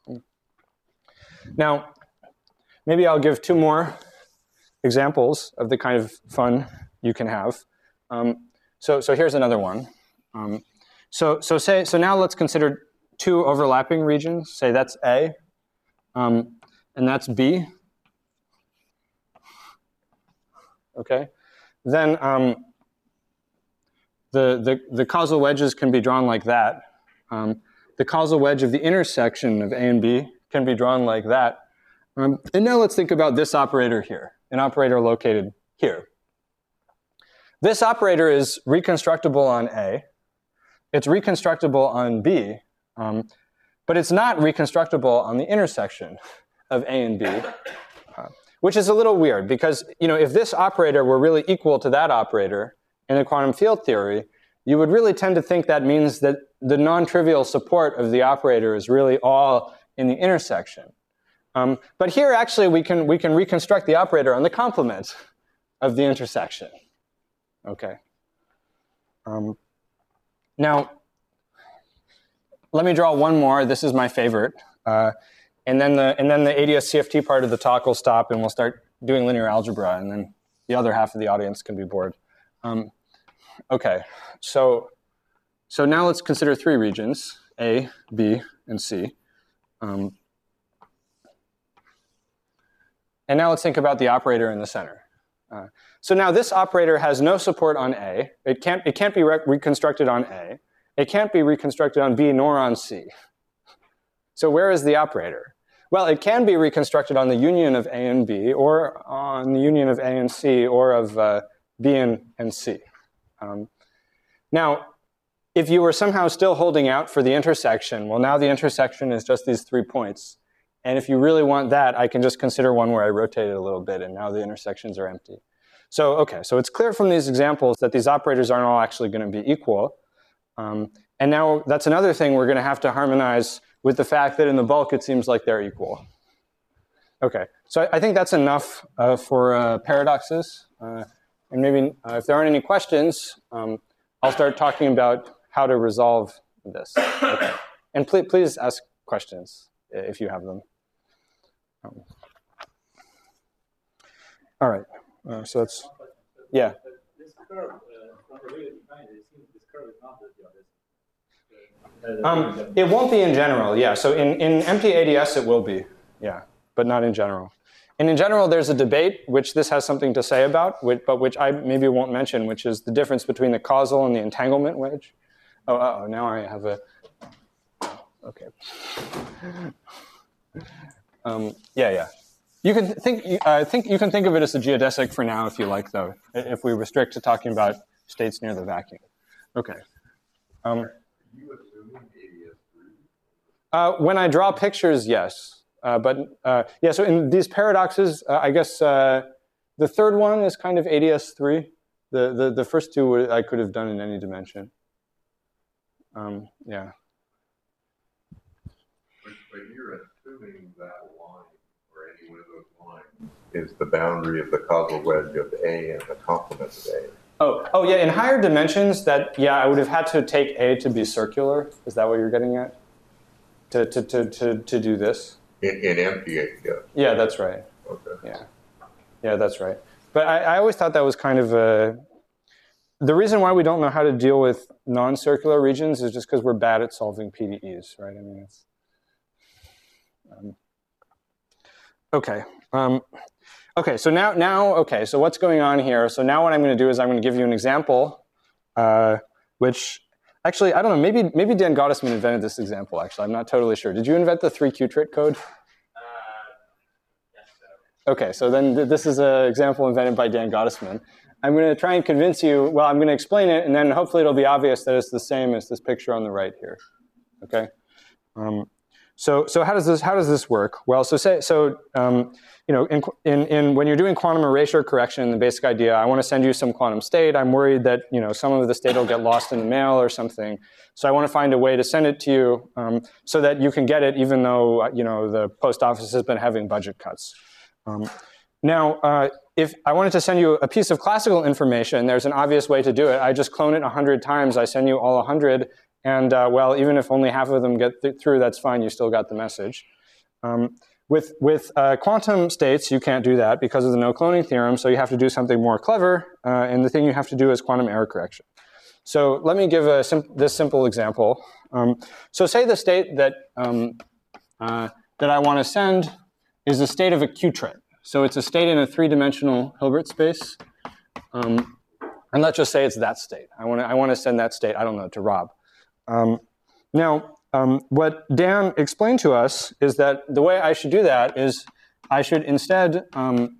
Now, maybe I'll give two more examples of the kind of fun you can have. Um, so, so here's another one. Um, so, so say so now let's consider two overlapping regions. Say that's A. Um, And that's B. Okay. Then um, the, the, the causal wedges can be drawn like that. Um, the causal wedge of the intersection of A and B can be drawn like that. Um, and now let's think about this operator here, an operator located here. This operator is reconstructible on A. It's reconstructible on B. Um, but it's not reconstructible on the intersection of A and B, uh, which is a little weird because, you know, if this operator were really equal to that operator in a quantum field theory, you would really tend to think that means that the non-trivial support of the operator is really all in the intersection. Um, but here, actually, we can we can reconstruct the operator on the complement of the intersection. Okay. Um, now, let me draw one more. This is my favorite. Uh, And then the and then the A D S C F T part of the talk will stop, and we'll start doing linear algebra, and then the other half of the audience can be bored. Um, okay, so so now let's consider three regions: A, B, and C. Um, and now let's think about the operator in the center. Uh, so now this operator has no support on A. It can't it can't be re reconstructed on A. It can't be reconstructed on B nor on C. So where is the operator? well, it can be reconstructed on the union of A and B, or on the union of A and C, or of uh, B and, and C. Um, now, if you were somehow still holding out for the intersection, well, now the intersection is just these three points. And if you really want that, I can just consider one where I rotate it a little bit, and now the intersections are empty. So, okay, so it's clear from these examples that these operators aren't all actually going to be equal. Um, and now that's another thing we're going to have to harmonize with the fact that in the bulk it seems like they're equal. Okay, so I, I think that's enough uh, for uh, paradoxes. Uh, and maybe uh, if there aren't any questions, um, I'll start talking about how to resolve this. Okay. And pl please ask questions if you have them. Um, all right, uh, so that's, yeah. This curve, uh, from the way you define it, it seems this curve is not the geodesic. Um, it won't be in general, yeah. So in, in empty A D S it will be, yeah, but not in general. And in general there's a debate, which this has something to say about, which, but which I maybe won't mention, which is the difference between the causal and the entanglement wedge. Oh, uh oh, now I have a, okay. Um, yeah, yeah. You can think, uh, think, you can think of it as a geodesic for now if you like, though, if we restrict to talking about states near the vacuum. Okay. Um, Are you assuming A D S three? uh, when I draw pictures, yes. Uh, but uh, yeah, so in these paradoxes, uh, I guess uh, the third one is kind of A D S three. The, the, the first two I could have done in any dimension. Um, yeah. But, but you're assuming that line, or any one of those lines, is the boundary of the causal wedge of A and the complement of A. Oh, oh yeah, in higher dimensions, that, yeah, I would have had to take A to be circular. Is that what you're getting at? To, to, to, to, to do this? In, in empty A D S. Yeah, that's right. Okay. Yeah, yeah, that's right. But I, I always thought that was kind of a, the reason why we don't know how to deal with non-circular regions is just because we're bad at solving P D Es, right? I mean, it's, um, okay. Um, okay, so now, now, okay, so what's going on here? So now what I'm going to do is I'm going to give you an example, uh, which, actually, I don't know, maybe, maybe Dan Gottesman invented this example, actually. I'm not totally sure. Did you invent the three Qtrit code? Uh, yes, so. Okay, so then th this is an example invented by Dan Gottesman. I'm going to try and convince you, well, I'm going to explain it, and then hopefully it'll be obvious that it's the same as this picture on the right here, okay? Um, so, so how does this, how does this work? Well, so say, so, um, you know, in, in, in, when you're doing quantum erasure correction, the basic idea, I want to send you some quantum state. I'm worried that, you know, some of the state will get lost in the mail or something. So I want to find a way to send it to you um, so that you can get it even though, you know, the post office has been having budget cuts. Um, now, uh, if I wanted to send you a piece of classical information, there's an obvious way to do it. I just clone it one hundred times. I send you all one hundred. And, uh, well, even if only half of them get th through, that's fine. You still got the message. Um, with with uh, quantum states, you can't do that because of the no-cloning theorem. So you have to do something more clever. Uh, and the thing you have to do is quantum error correction. So let me give a sim this simple example. Um, so say the state that, um, uh, that I want to send is the state of a Qtrit. So it's a state in a three-dimensional Hilbert space. Um, and let's just say it's that state. I want to I want to send that state, I don't know, to Rob. Um, now, um, what Dan explained to us is that the way I should do that is I should instead um,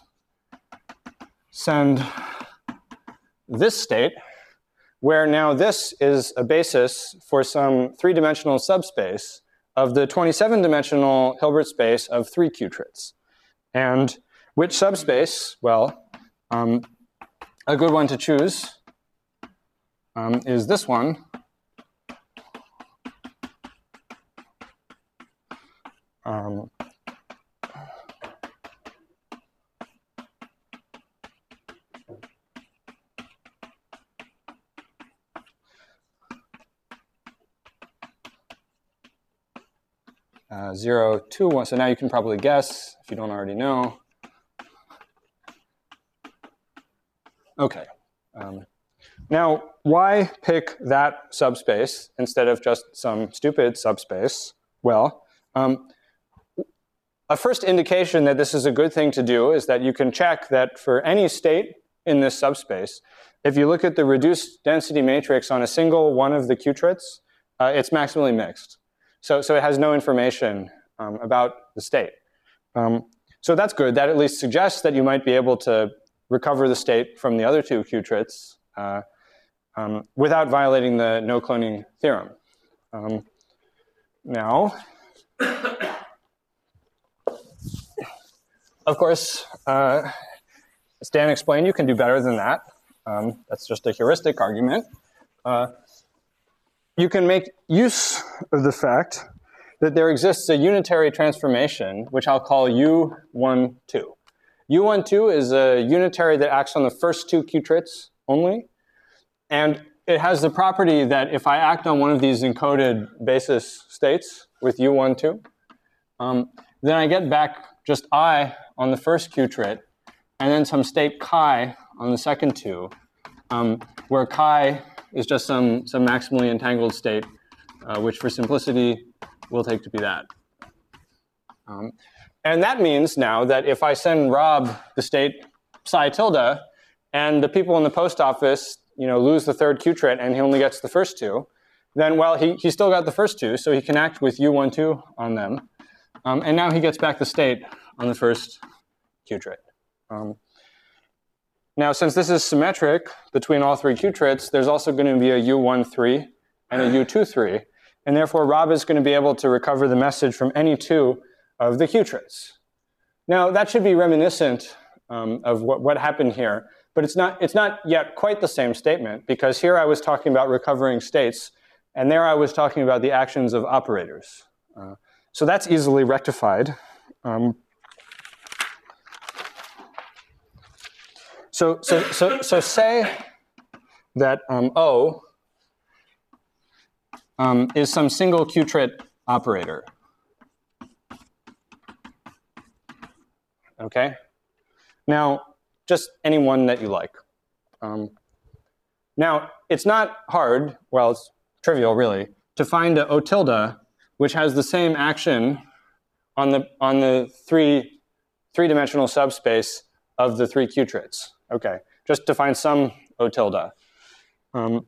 send this state, where now this is a basis for some three-dimensional subspace of the twenty-seven-dimensional Hilbert space of three Qtrits. And which subspace? Well, um, a good one to choose um, is this one. Um, uh, zero, two, one. So now you can probably guess if you don't already know. Okay. Um, now, why pick that subspace instead of just some stupid subspace? Well, um, a first indication that this is a good thing to do is that you can check that for any state in this subspace, if you look at the reduced density matrix on a single one of the Qtrits, uh, it's maximally mixed. So, so it has no information um, about the state. Um, so that's good. That at least suggests that you might be able to recover the state from the other two qubits uh, um, without violating the no cloning theorem. Um, now, of course, uh, as Dan explained, you can do better than that. Um, that's just a heuristic argument. Uh, you can make use of the fact that there exists a unitary transformation, which I'll call U one two. U one two is a unitary that acts on the first two qubits only, and it has the property that if I act on one of these encoded basis states with U one two, um, then I get back just I on the first qubit, and then some state chi on the second two, um, where chi is just some, some maximally entangled state, uh, which for simplicity we'll take to be that. Um, and that means now that if I send Rob the state psi tilde, and the people in the post office you know, lose the third qubit and he only gets the first two, then, well, he, he still got the first two, so he can act with U one two on them. Um, and now he gets back the state on the first qubit. Um, now, since this is symmetric between all three qubits, there's also going to be a U one three and a U two three. And therefore, Rob is going to be able to recover the message from any two of the qubits. Now, that should be reminiscent um, of what, what happened here. But it's not, it's not yet quite the same statement, because here I was talking about recovering states, and there I was talking about the actions of operators. Uh, so that's easily rectified. Um, so, so, so, so say that um, O um, is some single qubit operator. Okay? Now, just any one that you like. Um, now, it's not hard, well, it's trivial really, to find a O tilde which has the same action on the, on the three, three-dimensional subspace of the three qubits. Okay, just to find some O tilde. Um,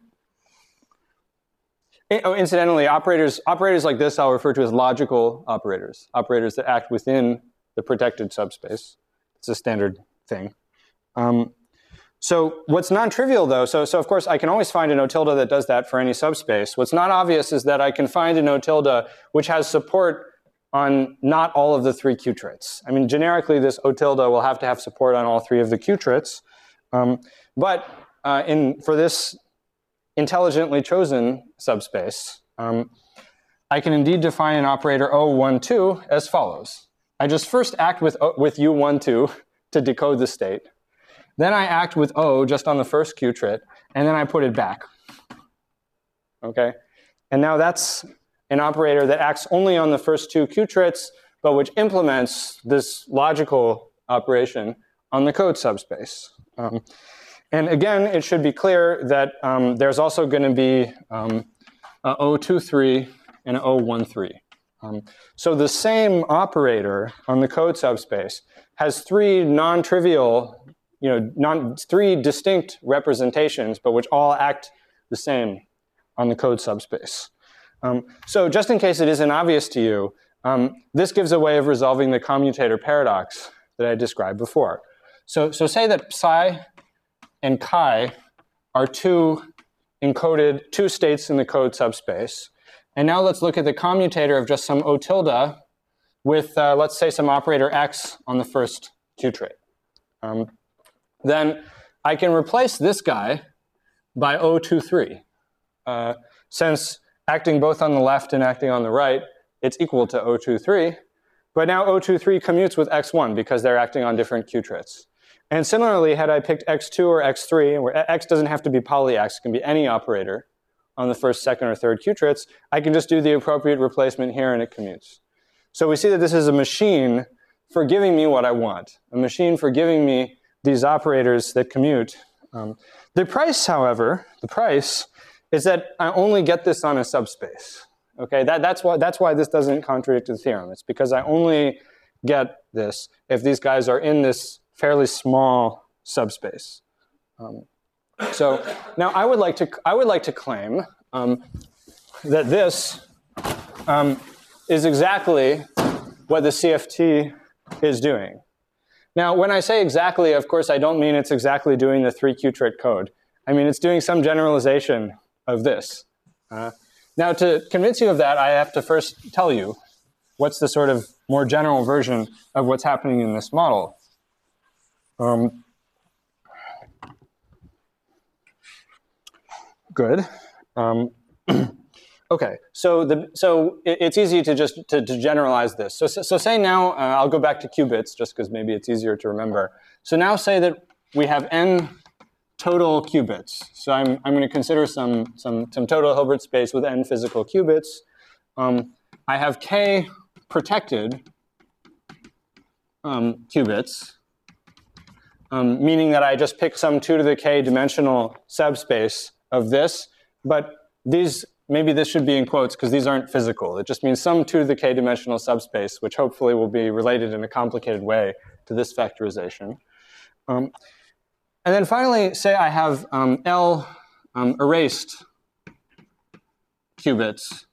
oh, incidentally, operators, operators like this I'll refer to as logical operators, operators that act within the protected subspace. It's a standard thing. Um, so what's non-trivial though, so, so of course I can always find an O tilde that does that for any subspace. What's not obvious is that I can find an O tilde which has support on not all of the three qubits. I mean, generically this O tilde will have to have support on all three of the qubits. Um, but uh, in, for this intelligently chosen subspace, um, I can indeed define an operator O one two as follows. I just first act with, with U one two to decode the state. Then I act with O just on the first qubit, and then I put it back. Okay? And now that's an operator that acts only on the first two qubits, but which implements this logical operation on the code subspace. Um, and again, it should be clear that um, there's also going to be um, a O two three and an O one three. Um, so the same operator on the code subspace has three non-trivial you know, non, three distinct representations, but which all act the same on the code subspace. Um, so just in case it isn't obvious to you, um, this gives a way of resolving the commutator paradox that I described before. So, so say that psi and chi are two encoded, two states in the code subspace. And now let's look at the commutator of just some O tilde with, uh, let's say, some operator x on the first qubit. Um, then I can replace this guy by O two three. Uh, since acting both on the left and acting on the right, it's equal to O two three. But now O two three commutes with x one because they're acting on different qubits. And similarly, had I picked x two or x three, where x doesn't have to be polyx, it can be any operator on the first, second, or third qubits, I can just do the appropriate replacement here and it commutes. So we see that this is a machine for giving me what I want, a machine for giving me these operators that commute. Um, the price, however, the price is that I only get this on a subspace. Okay, that, that's, why, that's why this doesn't contradict the theorem. It's because I only get this if these guys are in this fairly small subspace. Um, so now I would like to, I would like to claim um, that this um, is exactly what the C F T is doing. Now, when I say exactly, of course, I don't mean it's exactly doing the three Qtrit code. I mean, it's doing some generalization of this. Uh, now, to convince you of that, I have to first tell you what's the sort of more general version of what's happening in this model. Um, good. Um, okay, so the so it, it's easy to just to, to generalize this. So, so, so say now, uh, I'll go back to qubits just because maybe it's easier to remember. So now say that we have n total qubits. So I'm, I'm going to consider some, some, some total Hilbert space with n physical qubits. Um, I have k protected um, qubits, um, meaning that I just pick some two to the k dimensional subspace of this, but these, maybe this should be in quotes because these aren't physical. It just means some two to the k dimensional subspace, which hopefully will be related in a complicated way to this factorization. Um, And then finally, say I have um, L um, erased qubits,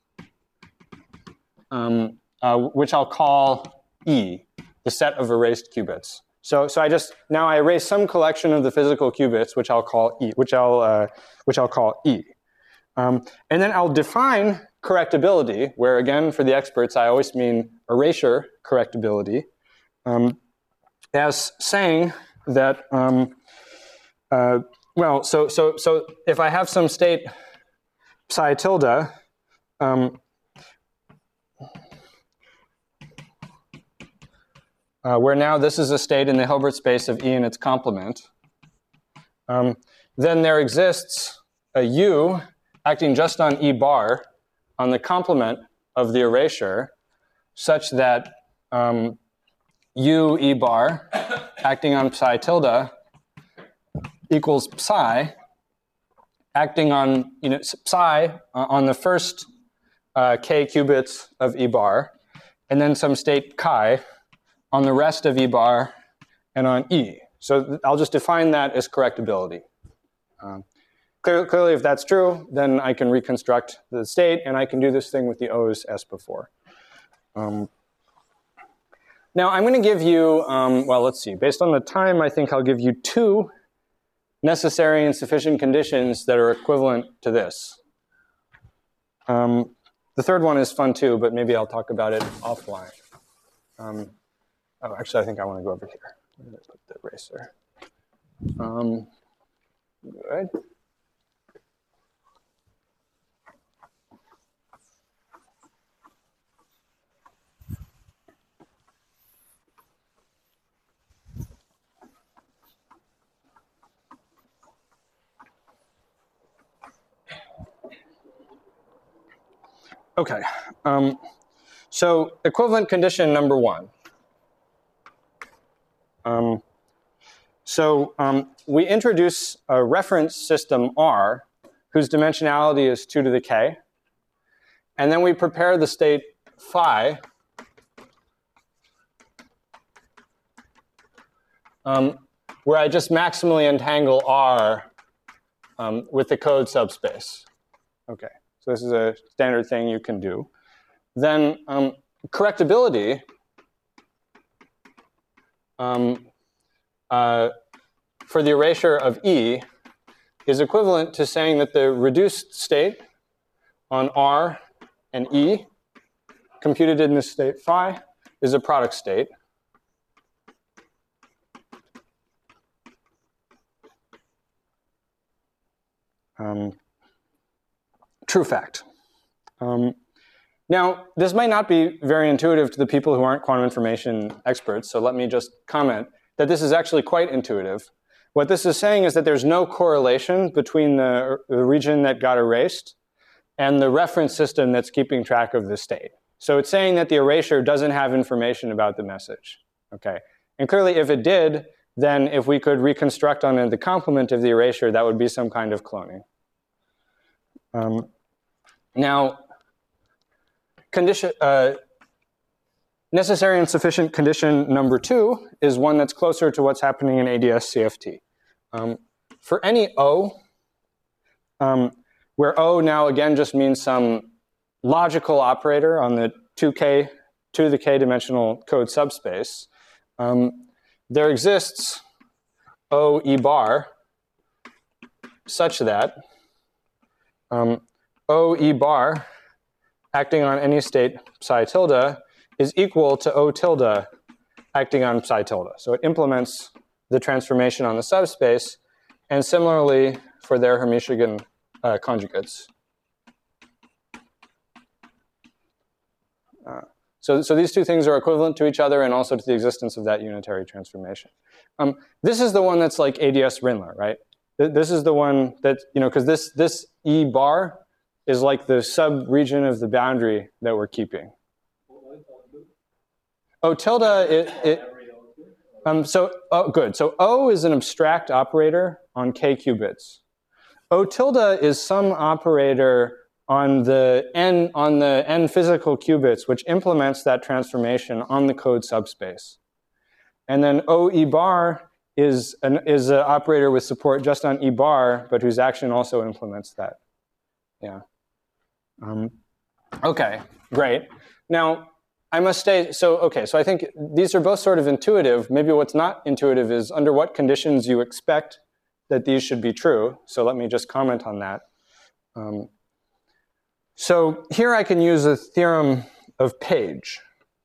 um, uh, which I'll call E, the set of erased qubits. So, so I just now I erase some collection of the physical qubits, which I'll call E, which I'll uh, which I'll call E, um, and then I'll define correctability, where again for the experts I always mean erasure correctability, um, as saying that. Um, Uh, well, so so so if I have some state psi tilde, um, uh, where now this is a state in the Hilbert space of E and its complement, um, then there exists a U acting just on E bar on the complement of the erasure, such that um, U E bar acting on psi tilde equals psi, acting on you know psi uh, on the first uh, k qubits of E bar, and then some state chi on the rest of E bar and on E. So I'll just define that as correctability. Um, clear, clearly, if that's true, then I can reconstruct the state, and I can do this thing with the O's as before. Um, now I'm going to give you, um, well, let's see. Based on the time, I think I'll give you two necessary and sufficient conditions that are equivalent to this. Um, the third one is fun too, but maybe I'll talk about it offline. Um, oh, actually, I think I want to go over here. I'm going to put the eraser. Um, good. Okay, um, so equivalent condition number one. Um, so um, we introduce a reference system R whose dimensionality is two to the k, and then we prepare the state phi um, where I just maximally entangle R um, with the code subspace. Okay. So this is a standard thing you can do. Then um, correctability um, uh, for the erasure of E is equivalent to saying that the reduced state on R and E computed in this state phi is a product state. Um, True fact. Um, now, this might not be very intuitive to the people who aren't quantum information experts, so let me just comment that this is actually quite intuitive. What this is saying is that there's no correlation between the, the region that got erased and the reference system that's keeping track of the state. So it's saying that the erasure doesn't have information about the message. Okay. And clearly, if it did, then if we could reconstruct on the complement of the erasure, that would be some kind of cloning. Um, now, condition, uh, necessary and sufficient condition number two is one that's closer to what's happening in A D S C F T. Um, for any O, um, where O now again just means some logical operator on the two K to the k-dimensional code subspace, um, there exists O E bar such that um, O E bar acting on any state psi tilde is equal to O tilde acting on psi tilde. So it implements the transformation on the subspace, and similarly for their Hermitian uh, conjugates. Uh, so, so these two things are equivalent to each other and also to the existence of that unitary transformation. Um, this is the one that's like A D S Rindler, right? This is the one that, you know, because this, this E bar is like the sub-region of the boundary that we're keeping. O tilde, it, it um, so, oh, good. So O is an abstract operator on k qubits. O tilde is some operator on the n, on the n physical qubits, which implements that transformation on the code subspace. And then O E bar is an is an operator with support just on E bar, but whose action also implements that. Yeah. Um, okay, great. Now, I must say, so, okay, so I think these are both sort of intuitive. Maybe what's not intuitive is under what conditions you expect that these should be true. So let me just comment on that. Um, so here I can use a theorem of Page.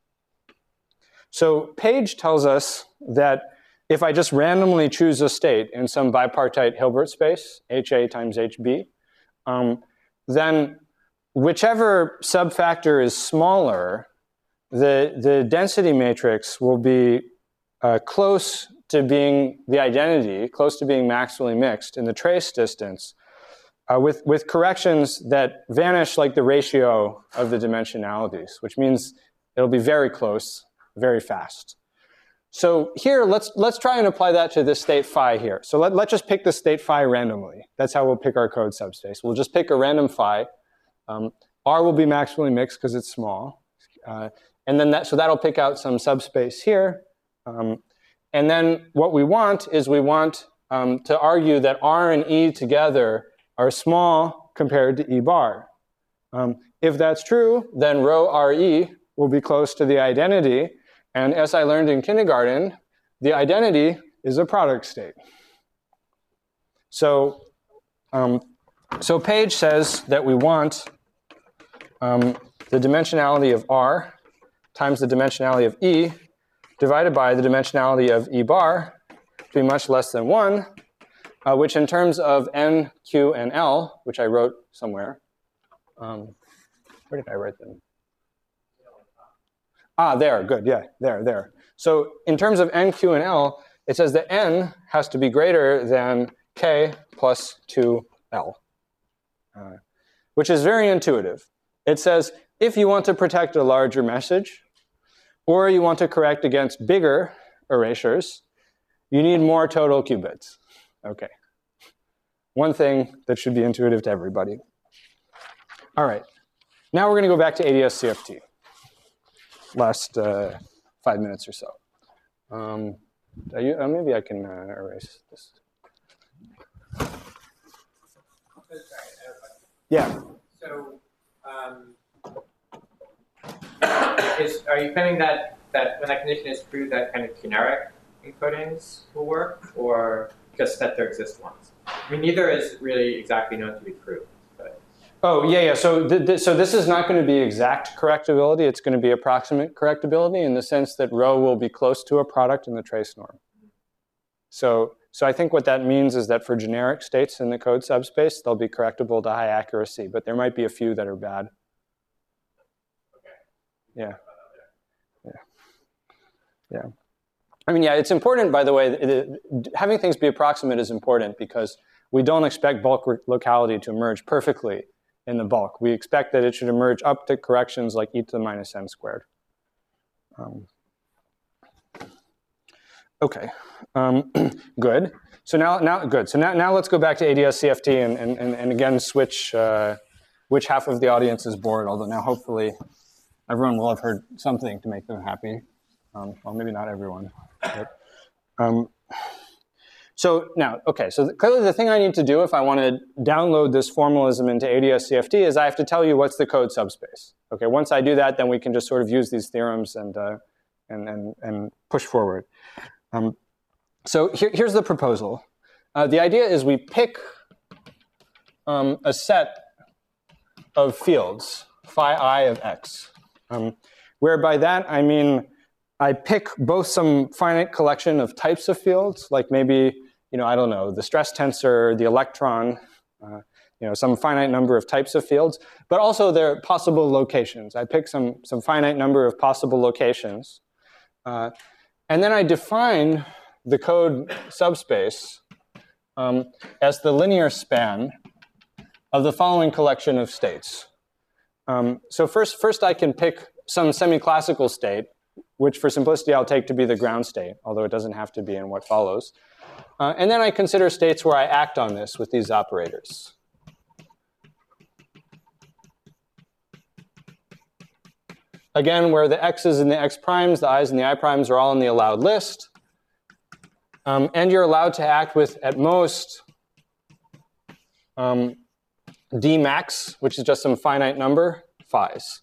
So Page tells us that if I just randomly choose a state in some bipartite Hilbert space, H A times H B, um, then whichever subfactor is smaller, the, the density matrix will be uh, close to being the identity, close to being maximally mixed in the trace distance, uh, with, with corrections that vanish like the ratio of the dimensionalities, which means it'll be very close, very fast. So here, let's, let's try and apply that to this state phi here. So let, let's just pick the state phi randomly. That's how we'll pick our code subspace. We'll just pick a random phi. Um, R will be maximally mixed because it's small. Uh, and then that, so that'll pick out some subspace here. Um, and then what we want is we want um, to argue that R and E together are small compared to E bar. Um, if that's true, then rho R E will be close to the identity. And as I learned in kindergarten, the identity is a product state. So, um, so Page says that we want um, the dimensionality of R times the dimensionality of E divided by the dimensionality of E bar to be much less than one, uh, which in terms of N, Q, and L, which I wrote somewhere. Um, where did I write them? Ah, there, good, yeah, there, there. So in terms of N, Q, and L, it says that N has to be greater than K plus two L, uh, which is very intuitive. It says if you want to protect a larger message, or you want to correct against bigger erasures, you need more total qubits. Okay. One thing that should be intuitive to everybody. All right. Now we're going to go back to A D S C F T. Last uh, five minutes or so. Um, are you, uh, maybe I can uh, erase this. Yeah. So, um, is, are you claiming that, that when that condition is true, that kind of generic encodings will work, or just that there exist ones? I mean, neither is really exactly known to be true. But. Oh, yeah, yeah. So, th th so this is not going to be exact correctability. It's going to be approximate correctability in the sense that rho will be close to a product in the trace norm. So, so I think what that means is that for generic states in the code subspace, they'll be correctable to high accuracy, but there might be a few that are bad. Yeah. Yeah. Yeah. I mean, yeah, it's important, by the way, it, it, having things be approximate is important because we don't expect bulk locality to emerge perfectly in the bulk. We expect that it should emerge up to corrections like e to the minus n squared. Um, okay, um, good. So now, now, good. So now, now let's go back to A D S C F T and, and, and, and again switch uh, which half of the audience is bored, although now hopefully everyone will have heard something to make them happy. Um, well, maybe not everyone. But, um, so now, okay, so clearly the thing I need to do if I want to download this formalism into A D S C F T is I have to tell you what's the code subspace. Okay, once I do that, then we can just sort of use these theorems and, uh, and, and, and push forward. Um, so here, here's the proposal. Uh, the idea is we pick um, a set of fields, phi I of x, um, where by that I mean I pick both some finite collection of types of fields, like maybe, you know, I don't know, the stress tensor, the electron, uh, you know, some finite number of types of fields, but also their possible locations. I pick some, some finite number of possible locations. Uh, and then I define the code subspace um, as the linear span of the following collection of states. Um, so first, first I can pick some semi-classical state, which for simplicity I'll take to be the ground state, although it doesn't have to be in what follows. Uh, and then I consider states where I act on this with these operators. Again, where the x's and the x primes, the i's and the i primes are all in the allowed list. Um, and you're allowed to act with, at most, um, d max, which is just some finite number, phi's.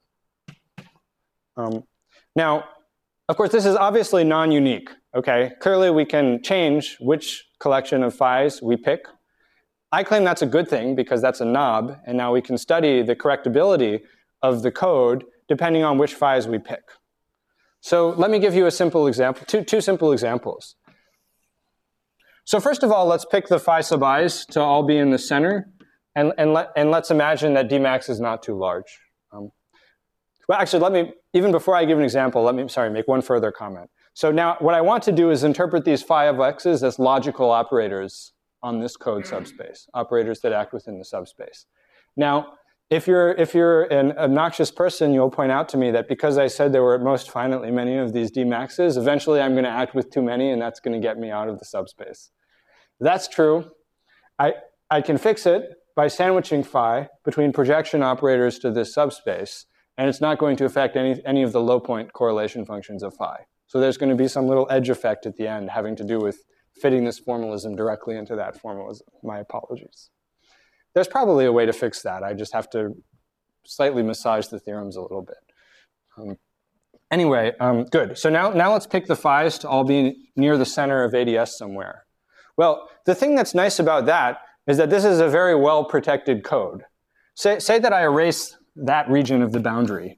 Um, now, of course, this is obviously non-unique, okay? Clearly, we can change which collection of phi's we pick. I claim that's a good thing because that's a knob, and now we can study the correctability of the code depending on which phi's we pick. So let me give you a simple example, two, two simple examples. So first of all, let's pick the phi sub i's to all be in the center, and, and, let, and let's imagine that d max is not too large. Um, well, actually, let me, even before I give an example, let me, sorry, make one further comment. So now what I want to do is interpret these phi of x's as logical operators on this code subspace, operators that act within the subspace. Now, if you're, if you're an obnoxious person, you'll point out to me that because I said there were at most finitely many of these d maxes, eventually I'm going to act with too many, and that's going to get me out of the subspace. That's true. I, I can fix it by sandwiching phi between projection operators to this subspace, and it's not going to affect any, any of the low point correlation functions of phi. So there's going to be some little edge effect at the end having to do with fitting this formalism directly into that formalism. My apologies. There's probably a way to fix that. I just have to slightly massage the theorems a little bit. Um, anyway, um, good. So now, now let's pick the phi's to all be near the center of A D S somewhere. Well, the thing that's nice about that is that this is a very well-protected code. Say, say that I erase that region of the boundary.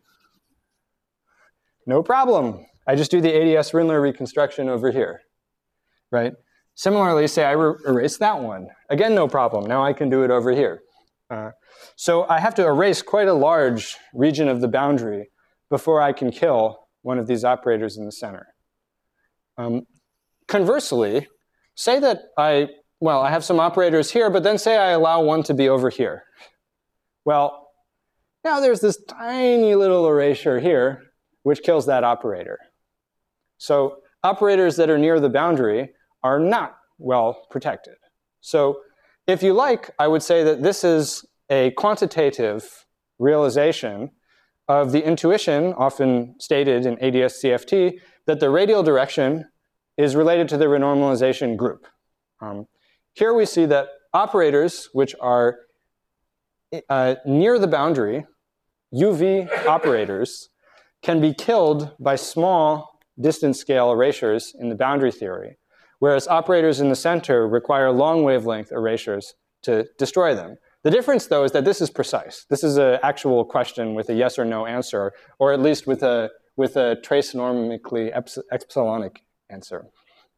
No problem. I just do the A D S-Rindler reconstruction over here, right? Similarly, say I erase that one. Again, no problem. Now I can do it over here. Uh, so I have to erase quite a large region of the boundary before I can kill one of these operators in the center. Um, conversely, say that I, well, I have some operators here, but then say I allow one to be over here. Well, now there's this tiny little erasure here, which kills that operator. So operators that are near the boundary are not well protected. So if you like, I would say that this is a quantitative realization of the intuition often stated in A D S C F T that the radial direction is related to the renormalization group. Um, here we see that operators which are uh, near the boundary, U V operators, can be killed by small distance scale erasures in the boundary theory, whereas operators in the center require long wavelength erasures to destroy them. The difference, though, is that this is precise. This is an actual question with a yes or no answer, or at least with a, with a trace normically epsilonic answer.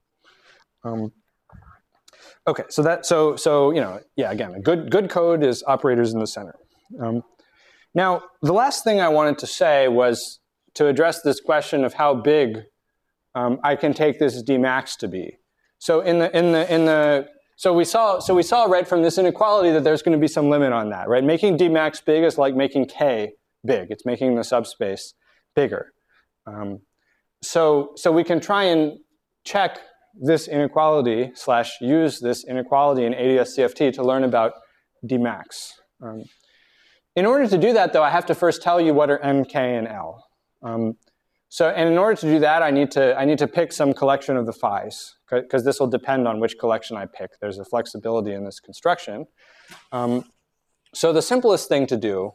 Um, okay, so that, so, so, you know, yeah, again, a good, good code is operators in the center. Um, now, the last thing I wanted to say was to address this question of how big um, I can take this d max to be. So in the in the in the so we saw so we saw right from this inequality that there's going to be some limit on that, right? Making d max big is like making k big. It's making the subspace bigger. Um, so so we can try and check this inequality slash use this inequality in A D S C F T to learn about d max. Um, in order to do that, though, I have to first tell you what are m, k, and l. Um, So, and in order to do that, I need to, I need to pick some collection of the phi's, because this will depend on which collection I pick. There's a flexibility in this construction. Um, so the simplest thing to do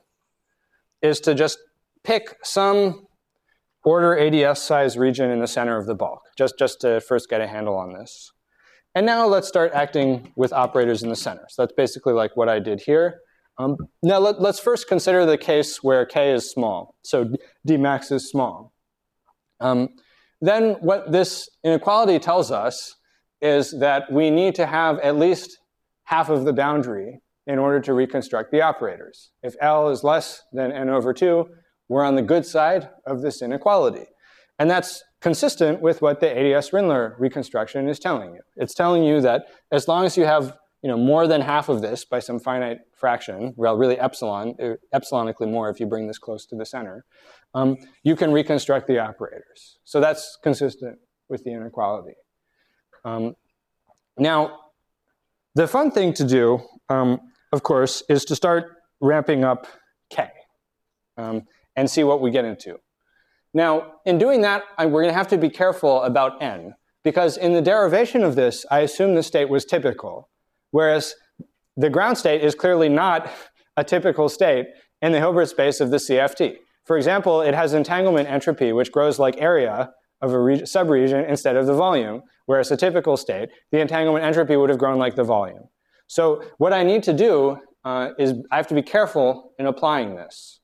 is to just pick some order A D S size region in the center of the bulk, just, just to first get a handle on this. And now let's start acting with operators in the center. So that's basically like what I did here. Um, now let, let's first consider the case where k is small, so d max is small. Um, then what this inequality tells us is that we need to have at least half of the boundary in order to reconstruct the operators. If L is less than n over two, we're on the good side of this inequality. And that's consistent with what the A D S-Rindler reconstruction is telling you. It's telling you that as long as you have you know, more than half of this by some finite fraction, well, really epsilon, epsilonically more if you bring this close to the center, um, you can reconstruct the operators. So that's consistent with the inequality. Um, now, the fun thing to do, um, of course, is to start ramping up k um, and see what we get into. Now, in doing that, I, we're going to have to be careful about n, because in the derivation of this, I assume the state was typical, whereas the ground state is clearly not a typical state in the Hilbert space of the C F T. For example, it has entanglement entropy, which grows like area of a subregion instead of the volume, whereas a typical state, the entanglement entropy would have grown like the volume. So what I need to do uh, is I have to be careful in applying this.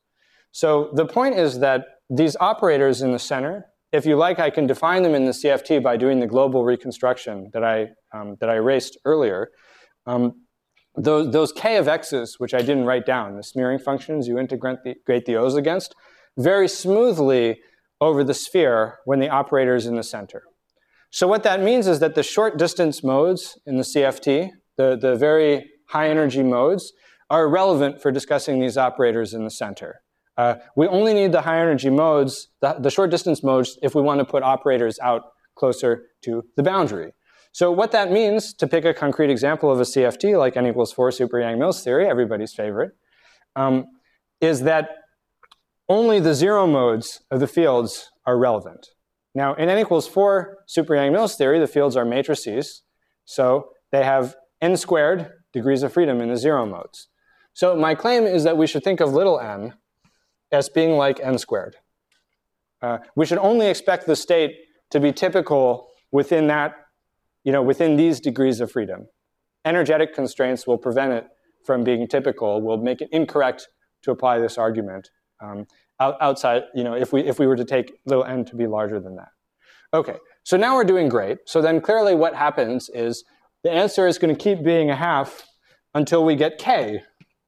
So the point is that these operators in the center, if you like, I can define them in the C F T by doing the global reconstruction that I, um, that I erased earlier. Um, those, those k of x's, which I didn't write down, the smearing functions you integrate the, the o's against, very smoothly over the sphere when the operator is in the center. So what that means is that the short distance modes in the C F T, the, the very high energy modes, are relevant for discussing these operators in the center. Uh, we only need the high energy modes, the, the short distance modes, if we want to put operators out closer to the boundary. So what that means, to pick a concrete example of a C F T like n equals four super Yang-Mills theory, everybody's favorite, um, is that only the zero modes of the fields are relevant. Now, in n equals four super Yang-Mills theory, the fields are matrices, so they have n squared degrees of freedom in the zero modes. So my claim is that we should think of little n as being like n squared. Uh, we should only expect the state to be typical within that, you know, within these degrees of freedom. Energetic constraints will prevent it from being typical, will make it incorrect to apply this argument um, outside, you know, if we, if we were to take little n to be larger than that. Okay, so now we're doing great. So then clearly what happens is the answer is going to keep being a half until we get k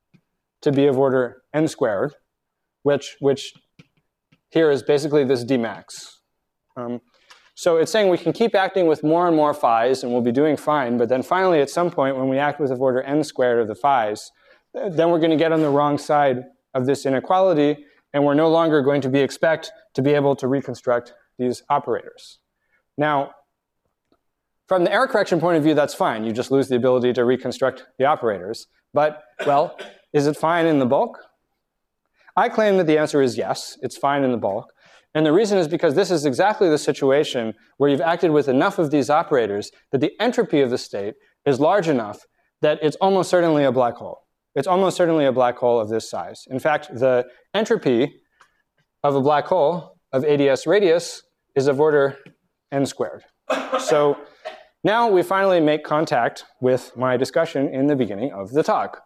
to be of order n squared, which, which here is basically this d max. Um, so it's saying we can keep acting with more and more phi's and we'll be doing fine, but then finally at some point when we act with of order n squared of the phi's, then we're going to get on the wrong side of this inequality and we're no longer going to be expect to be able to reconstruct these operators. Now, from the error correction point of view, that's fine. You just lose the ability to reconstruct the operators. But, well, is it fine in the bulk? I claim that the answer is yes, it's fine in the bulk. And the reason is because this is exactly the situation where you've acted with enough of these operators that the entropy of the state is large enough that it's almost certainly a black hole. It's almost certainly a black hole of this size. In fact, the entropy of a black hole of A D S radius is of order n squared. So now we finally make contact with my discussion in the beginning of the talk.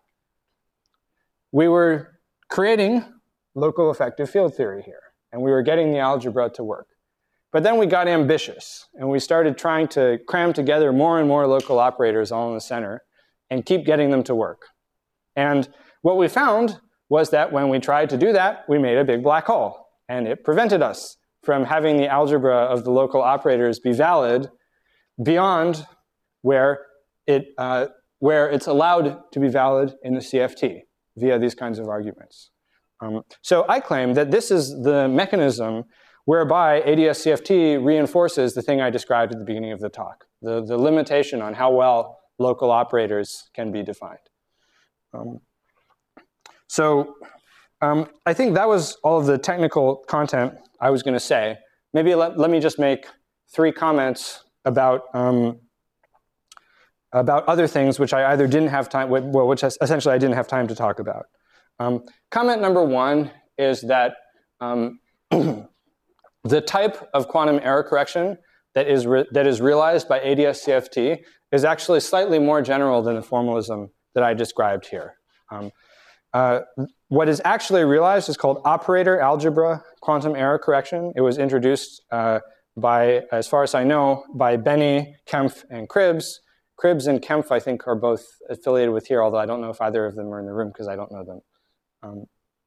We were creating local effective field theory here, and we were getting the algebra to work. But then we got ambitious, and we started trying to cram together more and more local operators all in the center and keep getting them to work. And what we found was that when we tried to do that, we made a big black hole, and it prevented us from having the algebra of the local operators be valid beyond where, it, uh, where it's allowed to be valid in the C F T via these kinds of arguments. Um, so I claim that this is the mechanism whereby A D S C F T reinforces the thing I described at the beginning of the talk, the, the limitation on how well local operators can be defined. Um, so um, I think that was all of the technical content I was going to say. maybe let, let me just make three comments about um, about other things which I either didn't have time, well, which essentially I didn't have time to talk about. Um, comment number one is that um, the type of quantum error correction that is re that is realized by A D S C F T is actually slightly more general than the formalism that I described here. Um, uh, what is actually realized is called operator algebra quantum error correction. It was introduced uh, by, as far as I know, by Benny, Kempf, and Cribbs. Cribbs and Kempf, I think, are both affiliated with here, although I don't know if either of them are in the room because I don't know them. Um,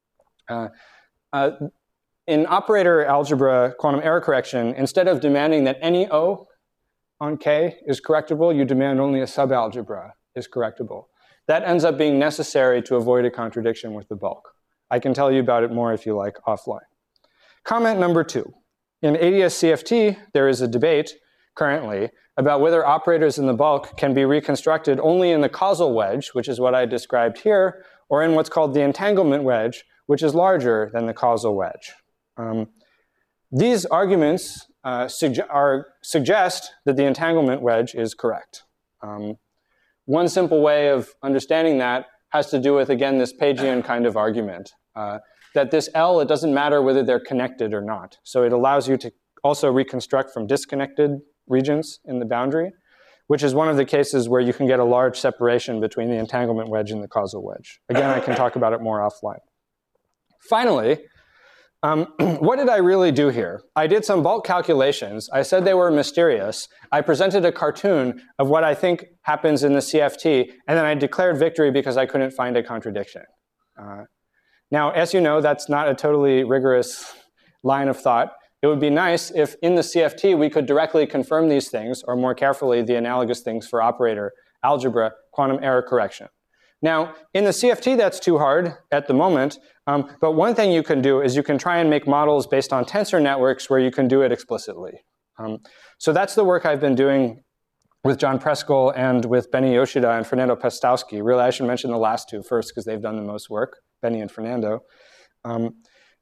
uh, uh, in operator algebra quantum error correction, instead of demanding that any O on K is correctable, you demand only a subalgebra is correctable. That ends up being necessary to avoid a contradiction with the bulk. I can tell you about it more if you like offline. Comment number two. In A D S C F T, there is a debate currently about whether operators in the bulk can be reconstructed only in the causal wedge, which is what I described here, or in what's called the entanglement wedge, which is larger than the causal wedge. Um, these arguments uh, suge are, suggest that the entanglement wedge is correct. Um, one simple way of understanding that has to do with, again, this Pagean kind of argument, uh, that this L, it doesn't matter whether they're connected or not. So it allows you to also reconstruct from disconnected regions in the boundary, which is one of the cases where you can get a large separation between the entanglement wedge and the causal wedge. Again, I can talk about it more offline. Finally, um, what did I really do here? I did some bulk calculations. I said they were mysterious. I presented a cartoon of what I think happens in the C F T, and then I declared victory because I couldn't find a contradiction. Uh, now, as you know, that's not a totally rigorous line of thought. It would be nice if in the C F T we could directly confirm these things, or more carefully, the analogous things for operator algebra quantum error correction. Now, in the C F T, that's too hard at the moment, um, but one thing you can do is you can try and make models based on tensor networks where you can do it explicitly. Um, so that's the work I've been doing with John Preskill and with Benny Yoshida and Fernando Pestowski. Really, I should mention the last two first because they've done the most work, Benny and Fernando. Um,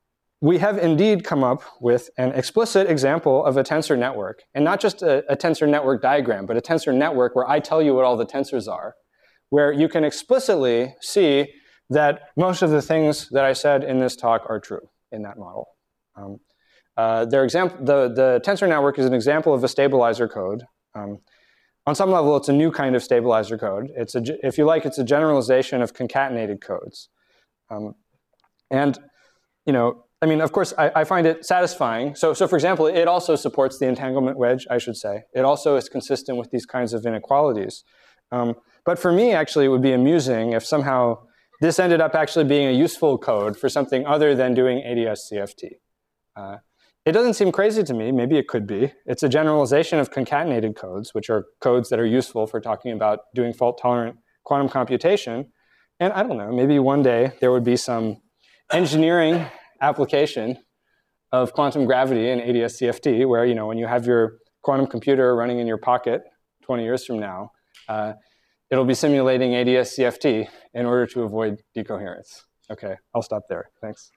we have indeed come up with an explicit example of a tensor network, and not just a, a tensor network diagram, but a tensor network where I tell you what all the tensors are, where you can explicitly see that most of the things that I said in this talk are true in that model. Um, uh, their example, the, the tensor network is an example of a stabilizer code. Um, on some level, it's a new kind of stabilizer code. It's a, if you like, it's a generalization of concatenated codes. Um, and, you know, I mean, of course, I, I find it satisfying. So, so, for example, it also supports the entanglement wedge, I should say. It also is consistent with these kinds of inequalities. Um, but for me, actually, it would be amusing if somehow this ended up actually being a useful code for something other than doing A D S C F T. Uh, it doesn't seem crazy to me. Maybe it could be. It's a generalization of concatenated codes, which are codes that are useful for talking about doing fault-tolerant quantum computation. And I don't know, maybe one day there would be some engineering application of quantum gravity in A D S C F T where, you know, when you have your quantum computer running in your pocket twenty years from now, uh, it'll be simulating A D S C F T in order to avoid decoherence. Okay, I'll stop there. Thanks.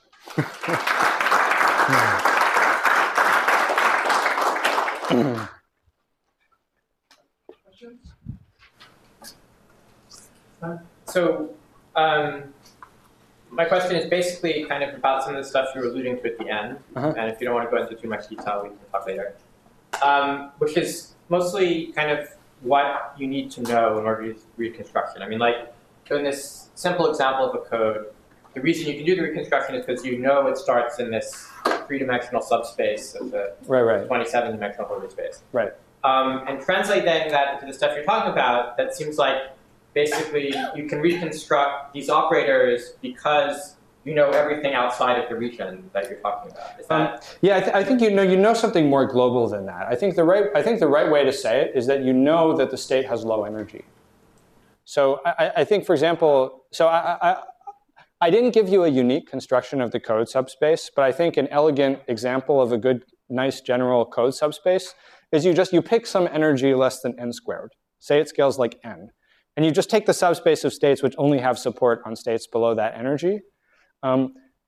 So, um, my question is basically kind of about some of the stuff you were alluding to at the end, uh-huh. and if you don't want to go into too much detail, we can talk later. Um, which is mostly kind of what you need to know in order to do reconstruction. I mean, like, in this simple example of a code, the reason you can do the reconstruction is because you know it starts in this three-dimensional subspace of the right, right. twenty-seven dimensional Hilbert space. Right. Um, and translate then that into the stuff you're talking about, that seems like basically you can reconstruct these operators because you know everything outside of the region that you're talking about. Is that? Um, yeah, I, th I think you know you know something more global than that. I think the right I think the right way to say it is that you know that the state has low energy. So I, I think, for example, so I, I I didn't give you a unique construction of the code subspace, but I think an elegant example of a good, nice general code subspace is you just you pick some energy less than n squared. Say it scales like n, and you just take the subspace of states which only have support on states below that energy. Um,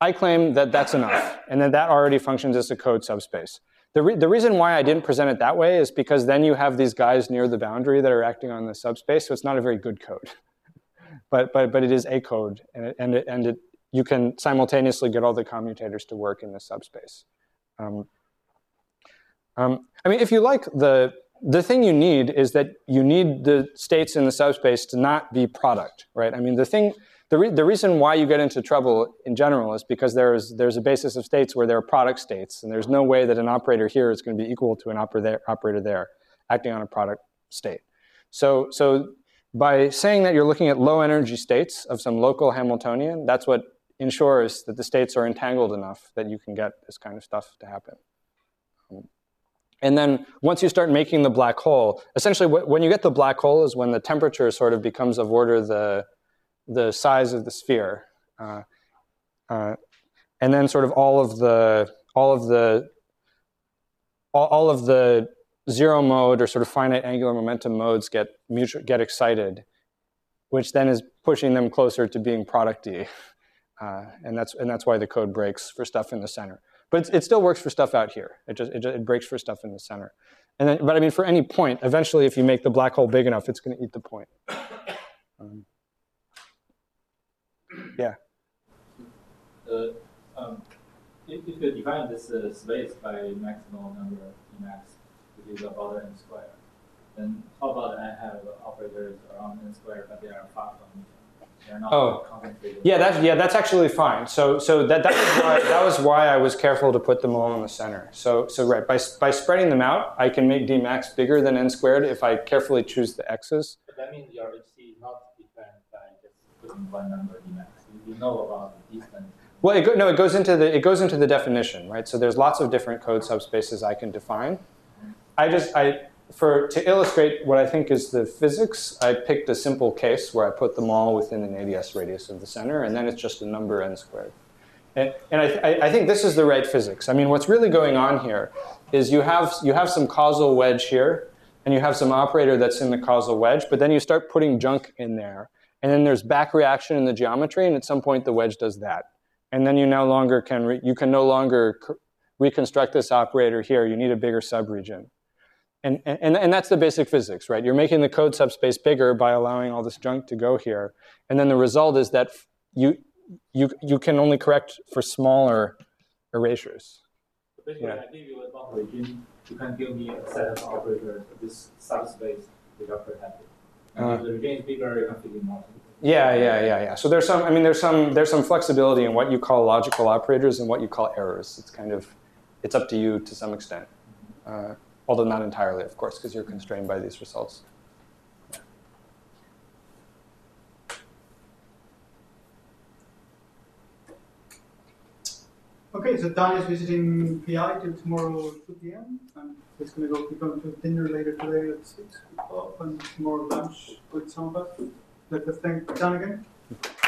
I claim that that's enough, and that that already functions as a code subspace. The, re the reason why I didn't present it that way is because then you have these guys near the boundary that are acting on the subspace, so it's not a very good code. but, but, but it is a code, and, it, and, it, and it, you can simultaneously get all the commutators to work in the subspace. Um, um, I mean, if you like, the, the thing you need is that you need the states in the subspace to not be product, right? I mean, the thing, the, re the reason why you get into trouble in general is because there's, there's a basis of states where there are product states, and there's no way that an operator here is going to be equal to an operator there, operator there acting on a product state. So, so by saying that you're looking at low energy states of some local Hamiltonian, that's what ensures that the states are entangled enough that you can get this kind of stuff to happen. Um, and then once you start making the black hole, essentially wh when you get the black hole is when the temperature sort of becomes of order the the size of the sphere, uh, uh, and then sort of all of the all of the all, all of the zero mode or sort of finite angular momentum modes get mutual, get excited, which then is pushing them closer to being producty, uh, and that's and that's why the code breaks for stuff in the center. But it, it still works for stuff out here. It just, it just it breaks for stuff in the center, and then but I mean for any point, eventually if you make the black hole big enough, it's going to eat the point. Um, Yeah. Uh, um, if, if you define this uh, space by maximal number of Emacs, which is about n squared, then how about I have operators around n squared, but they are far from each other? They're not oh. concentrated. Yeah, that's yeah, that's actually fine. So so that that was why that was why I was careful to put them all in the center. So so right by by spreading them out, I can make Dmax bigger than n squared if I carefully choose the x's. But that means your H C is not defined by just putting one number Dmax. You know about the distance. Well, it go, no, it goes into the it goes into the definition, right? So there's lots of different code subspaces I can define. I just I for to illustrate what I think is the physics, I picked a simple case where I put them all within an A D S radius of the center, and then it's just a number n squared. And, and I, I think this is the right physics. I mean, what's really going on here is you have you have some causal wedge here, and you have some operator that's in the causal wedge, but then you start putting junk in there. And then there's back reaction in the geometry, and at some point the wedge does that. And then you no longer can, re you can no longer reconstruct this operator here. You need a bigger subregion. And, and, and that's the basic physics, right? You're making the code subspace bigger by allowing all this junk to go here. And then the result is that you, you, you can only correct for smaller erasures. So basically, Yeah. I give you a boundary region, you can give me a set of operators of this subspace which are protected. And Uh, if the region is bigger, you can fit in more. Yeah, yeah, yeah, yeah. So there's some, I mean, there's some, there's some flexibility in what you call logical operators and what you call errors. It's kind of, it's up to you to some extent. Uh, although not entirely, of course, because you're constrained by these results. Okay, so Dan is visiting P I till tomorrow two p m and he's going to go be going to dinner later today at six o'clock and tomorrow lunch with some of us. Let us thank Dan again.